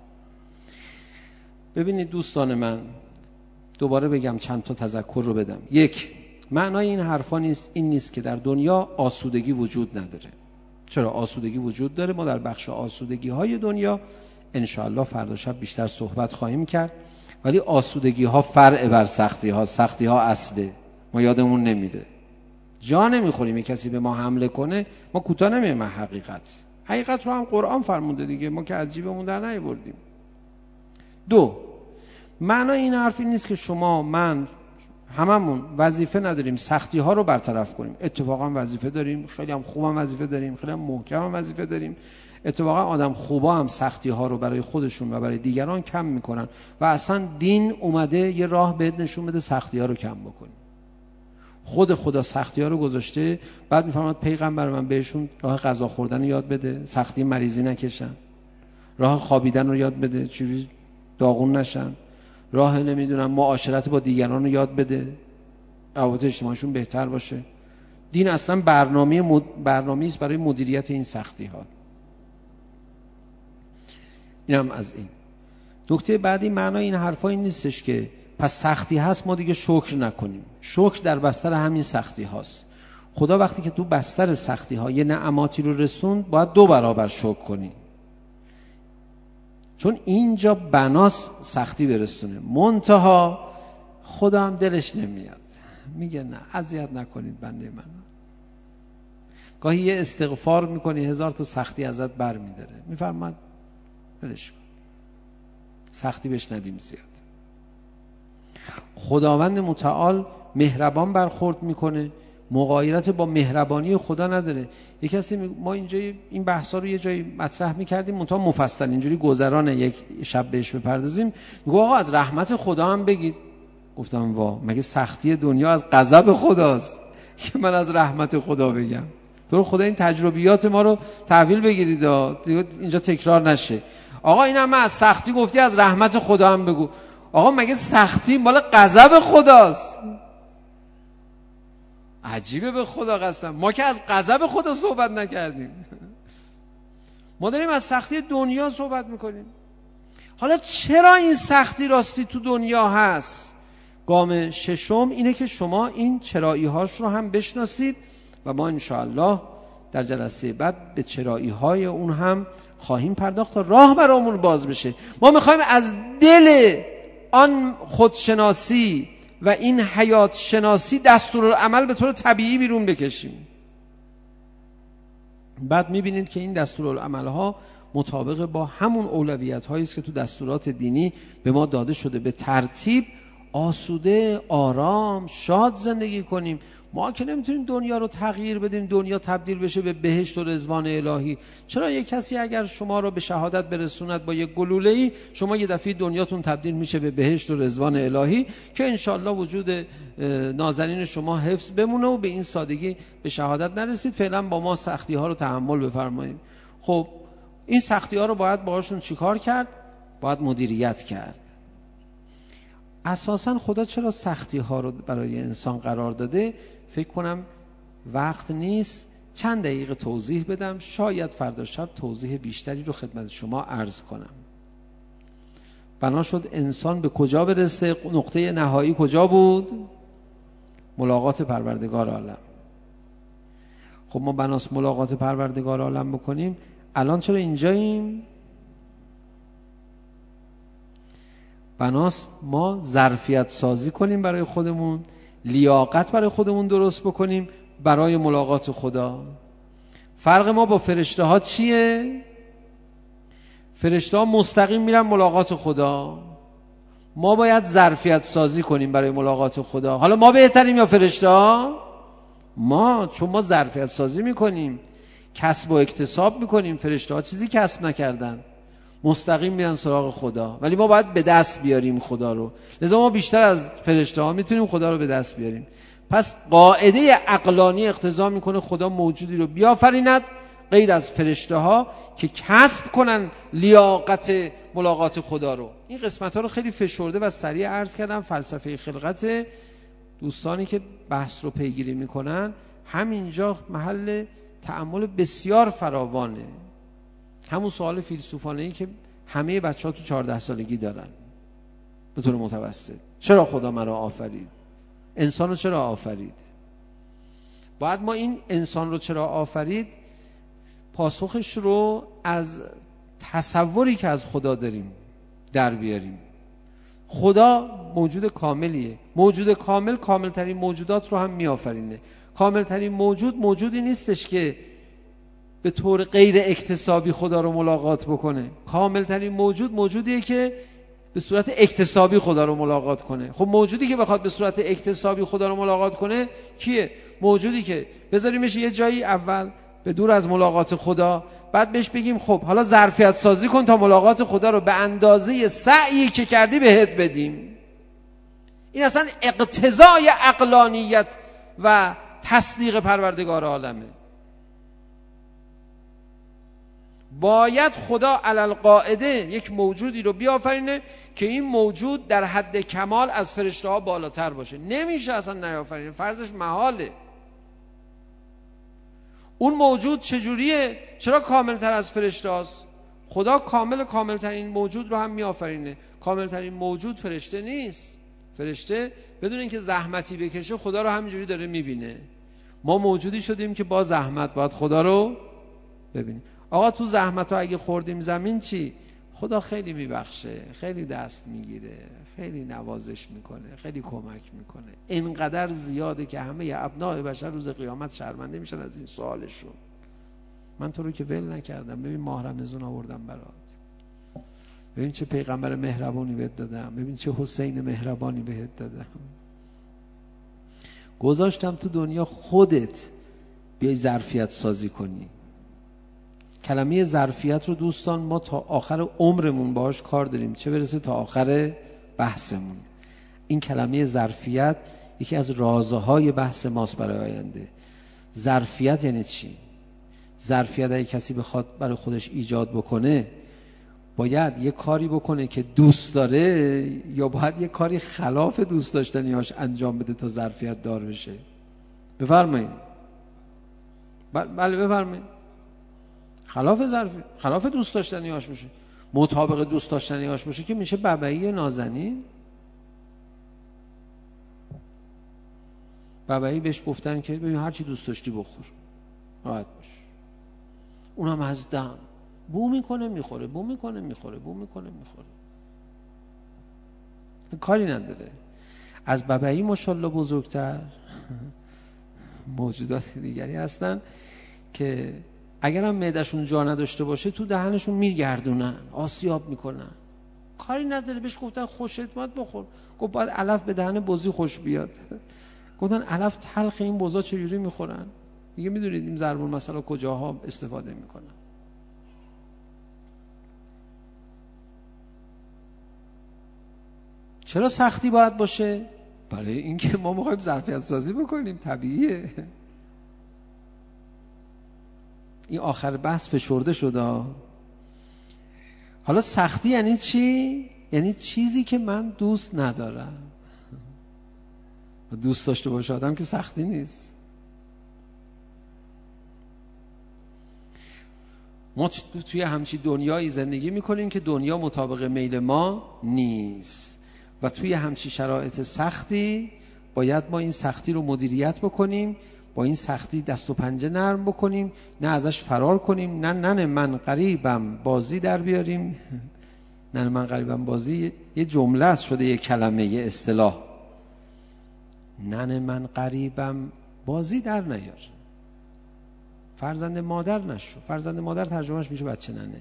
Speaker 2: ببینید دوستان من، دوباره بگم چند تا تذکر رو بدم. یک، معنای این حرفا نیست این نیست که در دنیا آسودگی وجود نداره. چرا آسودگی وجود داره؟ ما در بخش آسودگی های دنیا انشاءالله فردا شب بیشتر صحبت خواهیم کرد. ولی آسودگی ها فرع بر سختی ها، سختی ها اصله. ما یادمون نمیده، جا نمیخوریم کسی به ما حمله کنه ما کوتاه نمیایم. حقیقت حقیقت رو هم قرآن فرموده دیگه، ما که از جیبمون در نیاوردیم. دو، معنای این حرف این نیست که شما من هممون وظیفه نداریم سختی ها رو برطرف کنیم. اتفاقا وظیفه داریم، خیلی هم خوبم وظیفه داریم، خیلی هم محکم هم وظیفه داریم. اتفاقا آدم خوبا هم سختی ها رو برای خودشون و برای دیگران کم میکنن و اصلا دین اومده یه راه بهت نشون بده سختی ها رو کم بکنی. خود خدا سختی ها رو گذاشته، بعد میفرماد پیغمبر من بهشون راه غذا خوردن رو یاد بده، سختی مریضی نکشن، راه خوابیدن رو یاد بده، چیزی داغون نشن، راه نمیدونم معاشرت با دیگران رو یاد بده، روابط اجتماعیشون بهتر باشه. دین اصلا برنامه مد... برنامه‌ای است برای مدیریت این سختی ها. اینم از این. نکته بعدی، معنای این حرفا این نیستش که پس سختی هست ما دیگه شکر نکنیم. شکر در بستر همین سختی هاست. خدا وقتی که تو بستر سختی ها یه نعماتی رو رسوند باید دو برابر شکر کنی، چون اینجا بناس سختی برسونه. منتها خدا هم دلش نمیاد، میگه نه اذیت نکنید بنده من. گاهی یه استغفار میکنی هزار تا سختی ازت بر میداره، میفرماد ولش کن، سختی بهش ندیم زیاد. خداوند متعال مهربان برخورد میکنه، مغایرت با مهربانی خدا نداره. یک کسی می... ما اینجا این بحثا رو یه جایی مطرح میکردیم منتها مفصل اینجوری گذرانه یک شب بهش بپردازیم. میگه آقا از رحمت خدا هم بگید. گفتم وا، مگه سختی دنیا از غضب خداست که من از رحمت خدا بگم؟ تو خدا این تجربیات ما رو تحویل بگیرید اینجا تکرار نشه. آقا اینم من از سختی گفتی از رحمت خدا هم بگو. آقا مگه سختی مال غضب خداست؟ عجیبه به خدا قسم، ما که از غضب خدا صحبت نکردیم، ما داریم از سختی دنیا صحبت میکنیم. حالا چرا این سختی راستی تو دنیا هست؟ گام ششم اینه که شما این چرایی هاش رو هم بشناسید و ما انشاءالله در جلسه بعد به چرایی های اون هم خواهیم پرداخت تا راه برامون باز بشه. ما میخوایم از دل آن خودشناسی و این حیات شناسی دستورالعمل به طور طبیعی بیرون بکشیم. بعد میبینید که این دستورالعمل ها مطابق با همون اولویت هایی است که تو دستورات دینی به ما داده شده، به ترتیب آسوده، آرام، شاد زندگی کنیم. ما که نمیتونیم دنیا رو تغییر بدیم، دنیا تبدیل بشه به بهشت و رضوان الهی. چرا یک کسی اگر شما رو به شهادت برسوند با یک گلوله‌ای، شما یه دفعه دنیاتون تبدیل میشه به بهشت و رضوان الهی که انشالله وجود نازنین شما حفظ بمونه و به این سادگی به شهادت نرسید. فعلا با ما سختی ها رو تحمل بفرمایید. خب این سختی ها رو باید باهاشون چیکار کرد؟ باید مدیریت کرد. اساساً خدا چرا سختی ها رو برای انسان قرار داده؟ فکر کنم وقت نیست چند دقیقه توضیح بدم، شاید فردا شب توضیح بیشتری رو خدمت شما عرض کنم. بنا شد انسان به کجا برسه؟ نقطه نهایی کجا بود؟ ملاقات پروردگار عالم. خب ما بناس ملاقات پروردگار عالم بکنیم، الان چرا اینجاییم؟ بناس ما ظرفیت سازی کنیم برای خودمون، لیاقت برای خودمون درست بکنیم برای ملاقات خدا. فرق ما با فرشته ها چیه؟ فرشته ها مستقیم میرن ملاقات خدا، ما باید ظرفیت سازی کنیم برای ملاقات خدا. حالا ما بهتریم یا فرشته ها؟ ما، چون ما ظرفیت سازی میکنیم، کسب و اکتساب میکنیم. فرشته ها چیزی کسب نکردن، مستقیم میرن سراغ خدا، ولی ما باید به دست بیاریم خدا رو. لذا ما بیشتر از فرشته ها میتونیم خدا رو به دست بیاریم. پس قاعده عقلانی اقتضا میکنه خدا موجودی رو بیافریند غیر از فرشته ها که کسب کنن لیاقت ملاقات خدا رو. این قسمت ها رو خیلی فشرده و سریع عرض کردم. فلسفه خلقت، دوستانی که بحث رو پیگیری میکنن همینجا محل تأمل بسیار فراوانه. همون سوال فیلسوفانه‌ای که همه بچه‌ها تو چهارده سالگی دارن به طور متوسط: چرا خدا مرا آفرید؟ انسان رو چرا آفرید؟ باید ما این انسان رو چرا آفرید پاسخش رو از تصوری که از خدا داریم در بیاریم. خدا موجود کاملیه. موجود کامل کاملترین موجودات رو هم میآفرینه. کاملترین موجود موجودی نیستش که به طور غیر اکتسابی خدا رو ملاقات بکنه. کاملترین موجود موجودیه که به صورت اکتسابی خدا رو ملاقات کنه. خب موجودی که بخواد به صورت اکتسابی خدا رو ملاقات کنه کیه؟ موجودی که بذاریمش یه جایی اول به دور از ملاقات خدا، بعد بهش بگیم خب حالا ظرفیت سازی کن تا ملاقات خدا رو به اندازه سعی که کردی بهت بدیم. این اصلا اقتضای عقلانیت و تصدیق پروردگار عالمه. باید خدا علالقاعده یک موجودی رو بیافرینه که این موجود در حد کمال از فرشته ها بالاتر باشه. نمیشه اصلا نیافرینه، فرضش محاله. اون موجود چجوریه؟ چرا کاملتر از فرشته هاست؟ خدا کامل کاملترین موجود رو هم میآفرینه. کاملترین موجود فرشته نیست. فرشته بدون اینکه زحمتی بکشه خدا رو همینجوری داره میبینه. ما موجودی شدیم که با زحمت باید خدا رو ببینیم. آقا تو زحمت ها اگه خوردیم زمین چی؟ خدا خیلی میبخشه، خیلی دست میگیره، خیلی نوازش میکنه، خیلی کمک میکنه. اینقدر زیاده که همه ابناء بشر روز قیامت شرمنده میشن از این سوالشون. من تو رو که ول نکردم، ببین ماه رمضان آوردم برات، ببین چه پیغمبر مهربانی بهت دادم، ببین چه حسین مهربانی بهت دادم. گذاشتم تو دنیا خودت بیای ظرفیت سازی کنی. کلمه ظرفیت رو دوستان ما تا آخر عمرمون باهاش کار داریم، چه برسه تا آخر بحثمون. این کلمه ظرفیت یکی از رازهای بحث ماست برای آینده. ظرفیت یعنی چی؟ ظرفیت اگه کسی بخواد برای خودش ایجاد بکنه باید یه کاری بکنه که دوست داره یا باید یه کاری خلاف دوست داشتنیاش انجام بده تا ظرفیت دار بشه؟ بفرمایید. بله بفرمایید. خلاف ظرفی، خلاف دوست داشتنیاش باشه، مطابق دوست داشتنیاش باشه که میشه ببعی نازنین. ببعی بهش گفتن که ببین هر چی دوست داشتی بخور، راحت باش. اونم از دم بو میکنه میخوره، بو میکنه میخوره، بو میکنه میخوره، کاری نداره. از ببعی ماشاءالله بزرگتر موجودات دیگری هستن که اگر هم معده‌شون جا نداشته باشه تو دهنشون میگردونن، آسیاب میکنن، کاری نداره. بهش گفتن خوشت اومد بخور، گفت باید علف به دهن بزی خوش بیاد. گفتن علف تلخ این بزا چجوری میخورن؟ دیگه میدونید این ضرب المثل کجاها استفاده میکنن. چرا سختی باید باشه؟ برای اینکه ما میخوایم ظرفیت سازی بکنیم، طبیعیه. این آخر بحث فشرده شده. حالا سختی یعنی چی؟ یعنی چیزی که من دوست ندارم. دوست داشته باشه آدم که سختی نیست. ما توی همچین دنیایی زندگی میکنیم که دنیا مطابق میل ما نیست و توی همچین شرایط سختی باید ما این سختی رو مدیریت بکنیم، با این سختی دست و پنجه نرم بکنیم، نه ازش فرار کنیم، نه نن من قریبم بازی در بیاریم. نن من قریبم بازی یه جمله است شده، یه کلمه، یه اصطلاح. نن من قریبم بازی در نیار، فرزند مادر نشو. فرزند مادر ترجمهش میشه بچه ننه.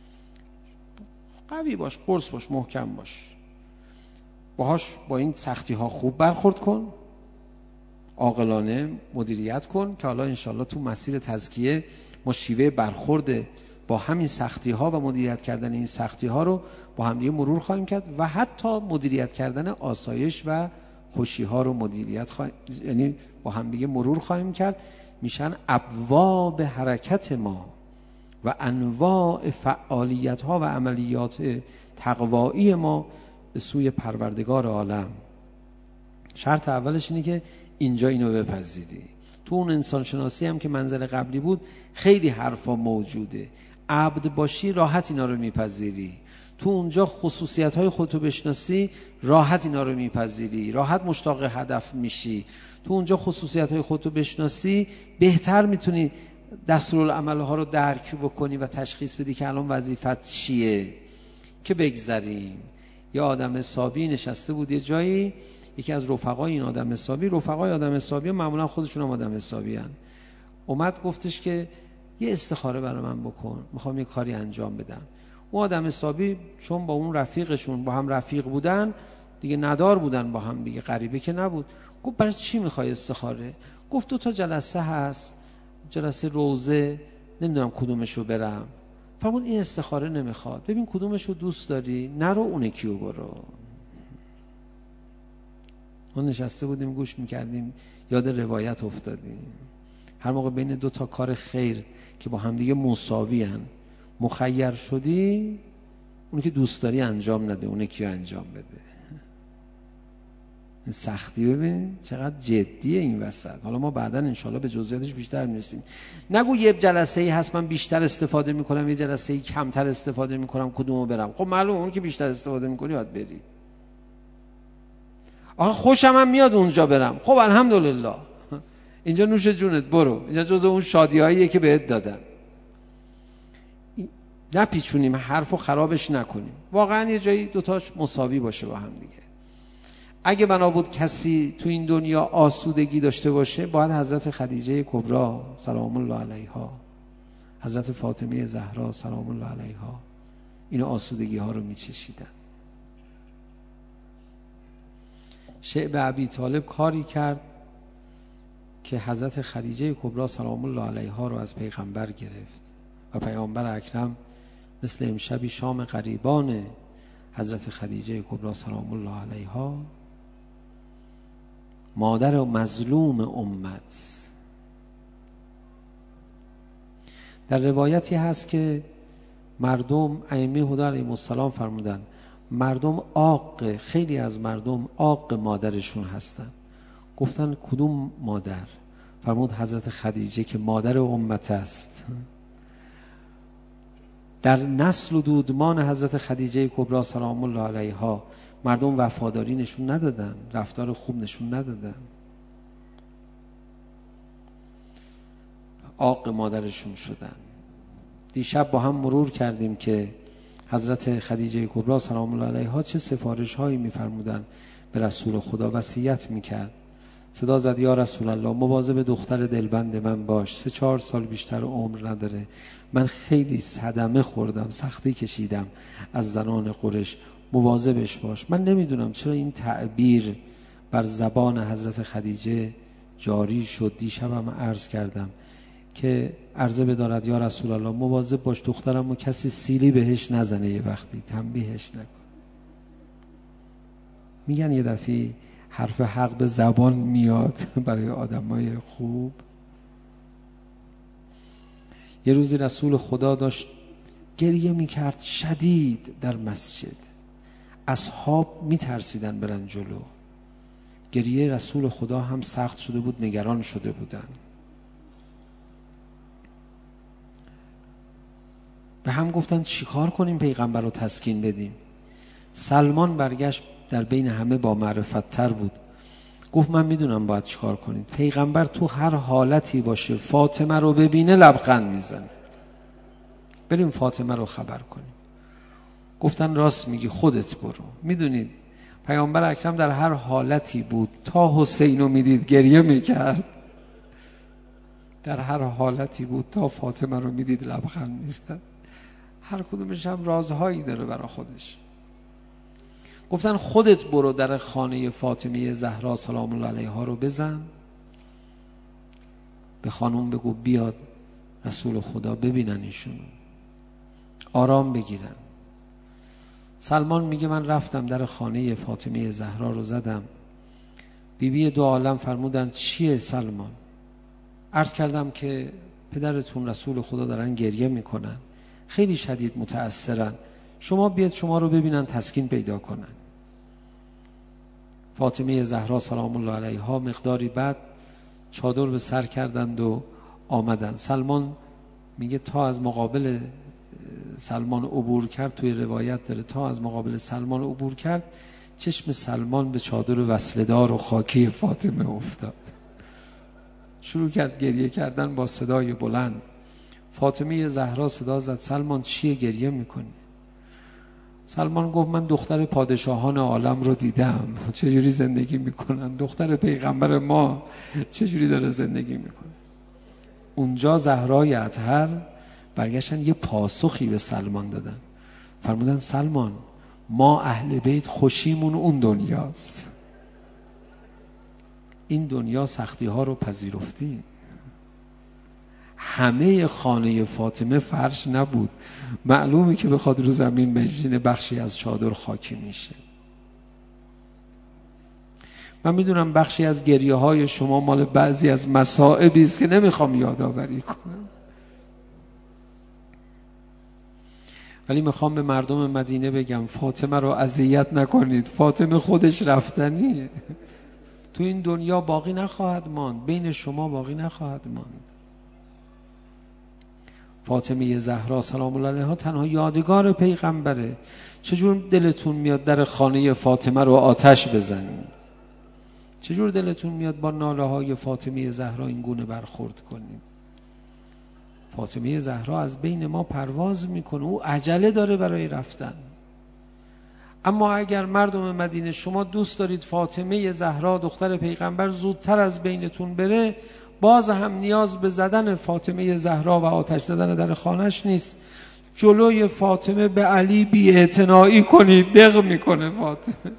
Speaker 2: قوی باش، قرص باش، محکم باش، باهاش با این سختی ها خوب برخورد کن، عاقلانه مدیریت کن که حالا انشالله تو مسیر تزکیه ما شیوه برخورد با همین سختی ها و مدیریت کردن این سختی ها رو با هم دیگه مرور خواهیم کرد و حتی مدیریت کردن آسایش و خوشی ها رو مدیریت خواهیم، یعنی با هم دیگه مرور خواهیم کرد. میشن ابواب حرکت ما و انواع فعالیت ها و عملیات تقوایی ما به سوی پروردگار عالم. شرط اولش اینه که اینجا اینو بپذیری. تو اون انسان شناسی هم که منزل قبلی بود خیلی حرفا موجوده. عبد باشی راحت اینا رو میپذیری. تو اونجا خصوصیت های خودتو بشناسی راحت اینا رو میپذیری، راحت مشتاق هدف میشی. تو اونجا خصوصیت های خودتو بشناسی بهتر میتونی دستورالعمل ها رو درک بکنی و تشخیص بدی که الان وظیفت چیه. که بگذریم. یه آدم حسابی نشسته بود یه جایی، یکی از رفقای این آدم حسابی، رفقای آدم حسابی معمولا خودشون هم آدم حسابی هن، اومد گفتش که یه استخاره برای من بکن، میخوام یه کاری انجام بدم. اون آدم حسابی چون با اون رفیقشون با هم رفیق بودن دیگه، ندار بودن با هم دیگه، غریبه که نبود. گفت برای چی میخوای استخاره؟ گفت دو تا جلسه هست، جلسه روزه، نمیدونم کدومشو برم. فرمود این استخاره نمیخواد، ببین کدومشو دوست داری، نرو اون یکیو برو. ما نشسته بودیم گوش میکردیم، یاد روایت افتادیم. هر موقع بین دو تا کار خیر که با هم دیگه مساوی هن مخیر شدی، اونی که دوست داری انجام نده، اون یکیو انجام بده. سختی ببین چقدر جدیه این وسط. حالا ما بعدا انشالله به جزئیاتش بیشتر میرسیم. نگو یه جلسه ای هست من بیشتر استفاده میکنم، یه جلسه ای کمتر استفاده میکنم، کدومو برم؟ خب معلومه اون که بیشتر استفاده میکنی باید بری. آخه خوشم هم میاد اونجا برم، خب الحمدلله، اینجا نوش جونت، برو، اینجا جزء اون شادیاییه که بهت دادن. نپیچونیم حرفو خرابش نکنیم، واقعا یه جایی دوتاش مساوی باشه با هم دیگه. اگه بنا بود کسی تو این دنیا آسودگی داشته باشه، باید حضرت خدیجه کبری سلام الله علیها، حضرت فاطمه زهرا سلام الله علیها این آسودگی ها رو میچشیدن. شعب ابی طالب کاری کرد که حضرت خدیجه کبری سلام الله علیها رو از پیغمبر گرفت و پیامبر اکرم مثل امشبی شام غریبان حضرت خدیجه کبری سلام الله علیها، مادر مظلوم امت. در روایتی هست که مردم ائمه هدی علیهم السلام فرمودن مردم عاق، خیلی از مردم عاق مادرشون هستن. گفتن کدوم مادر؟ فرمود حضرت خدیجه که مادر امت است. در نسل و دودمان حضرت خدیجه کبری سلام الله علیها مردم وفاداری نشون ندادن، رفتار خوب نشون ندادن، عاق مادرشون شدن. دیشب با هم مرور کردیم که حضرت خدیجه کبری سلام الله علیها چه سفارش هایی می‌فرمودن به رسول خدا، وصیت می‌کرد. صدا زد یا رسول الله مواظب دختر دلبند من باش، سه چهار سال بیشتر عمر نداره، من خیلی صدمه خوردم، سختی کشیدم از زنان قریش، مواظبش باش. من نمیدونم چرا این تعبیر بر زبان حضرت خدیجه جاری شد. دیشبم عرض کردم که عرضه بدارد یا رسول الله مواظب باش دخترم و کسی سیلی بهش نزنه، یه وقتی تنبیهش نکن. میگن یه دفعه حرف حق به زبان میاد برای آدمای خوب. یه روزی رسول خدا داشت گریه میکرد شدید در مسجد، اصحاب میترسیدن برن جلو. گریه رسول خدا هم سخت شده بود، نگران شده بودن. به هم گفتن چیکار کنیم پیغمبر رو تسکین بدیم. سلمان برگشت در بین همه با معرفت تر بود، گفت من میدونم باید چیکار کنید. پیغمبر تو هر حالتی باشه فاطمه رو ببینه لبخند میزنه، بریم فاطمه رو خبر کنیم. گفتن راست میگی، خودت برو. میدونید پیامبر اکرم در هر حالتی بود، تا حسین رو میدید گریه میکرد، در هر حالتی بود تا فاطمه رو میدید لبخند میزد. هر کدومش هم رازهایی داره برای خودش. گفتن خودت برو در خانه فاطمه زهرا سلام الله علیها رو بزن، به خانوم بگو بیاد رسول خدا ببینن ایشونو، آرام بگیرن. سلمان میگه من رفتم در خانه فاطمه زهرا رو زدم، بیبی دو عالم فرمودن چیه سلمان؟ عرض کردم که پدرتون رسول خدا دارن گریه میکنن، خیلی شدید متأثرن، شما بیاد شما رو ببینن تسکین پیدا کنن. فاطمه زهرا سلام الله علیها مقداری بعد چادر به سر کردند و آمدن. سلمان میگه تا از مقابل سلمان عبور کرد، توی روایت داره تا از مقابل سلمان عبور کرد چشم سلمان به چادر وصله‌دار و خاکی فاطمه افتاد. شروع کرد گریه کردن با صدای بلند. فاطمه زهرا صدا زد سلمان چیه گریه میکنی؟ سلمان گفت من دختر پادشاهان عالم رو دیدم چجوری زندگی میکنن، دختر پیغمبر ما چجوری داره زندگی میکنه. اونجا زهرای اطهر برگشتن یه پاسخی به سلمان دادن، فرمودن سلمان ما اهل بیت خوشیمون اون دنیاست، این دنیا سختی ها رو پذیرفتیم. همه خانه فاطمه فرش نبود، معلومه که بخواد رو زمین بنشینه بخشی از چادر خاکی میشه. من میدونم بخشی از گریه های شما مال بعضی از مصائبی است که نمیخوام یادآوری کنم، ولی میخوام به مردم مدینه بگم فاطمه رو اذیت نکنید، فاطمه خودش رفتنیه، تو این دنیا باقی نخواهد ماند، بین شما باقی نخواهد ماند. فاطمه زهرا سلام الله علیها تنها یادگار پیغمبره. چجور دلتون میاد در خانه فاطمه رو آتش بزنید؟ چجور دلتون میاد با ناله های فاطمه زهرا این گونه برخورد کنید؟ فاطمه زهرا از بین ما پرواز میکنه، او عجله داره برای رفتن. اما اگر مردم مدینه شما دوست دارید فاطمه زهرا دختر پیغمبر زودتر از بینتون بره، باز هم نیاز به زدن فاطمه زهرا و آتش زدن در خانهش نیست. جلوی فاطمه به علی بی‌اعتنایی کنید، دق میکنه فاطمه.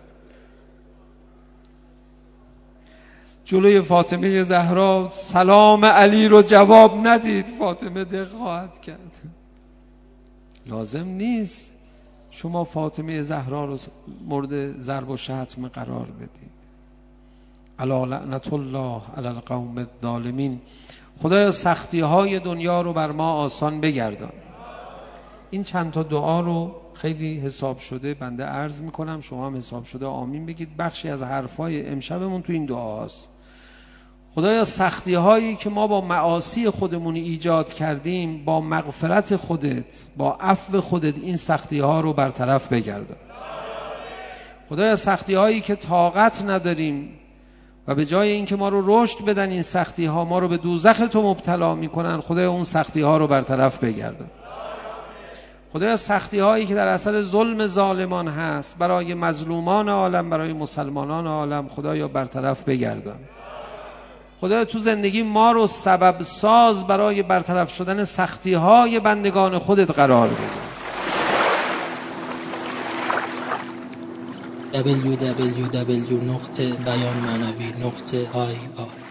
Speaker 2: جلوی فاطمه زهرا سلام علی رو جواب ندید، فاطمه دق خواهد کرد. لازم نیست شما فاطمه زهرا رو مورد ضرب و شتم قرار بدید. الا لعنت الله علی القوم الظالمین. خدایا سختی های دنیا رو بر ما آسان بگردان. این چند تا دعا رو خیلی حساب شده بنده عرض میکنم، شما هم حساب شده آمین بگید. بخشی از حرفای امشبمون تو این دعاست. خدایا سختی هایی که ما با معاصی خودمون ایجاد کردیم، با مغفرت خودت، با عفو خودت این سختی ها رو برطرف بگردان. خدایا سختی هایی که طاقت نداریم و به جای اینکه ما رو رشد بدن این سختی ها ما رو به دوزخ تو مبتلا میکنن، خدایا اون سختی ها رو برطرف بگردان. خدایا سختی هایی که در اثر ظلم ظالمان هست برای مظلومان عالم، برای مسلمانان عالم، خدایا برطرف بگردان. خدایا تو زندگی ما رو سبب ساز برای برطرف شدن سختی های بندگان خودت قرار بده.
Speaker 3: دبلیو دبلیو دبلیو نقطه بیان معنوی نقطه آی آر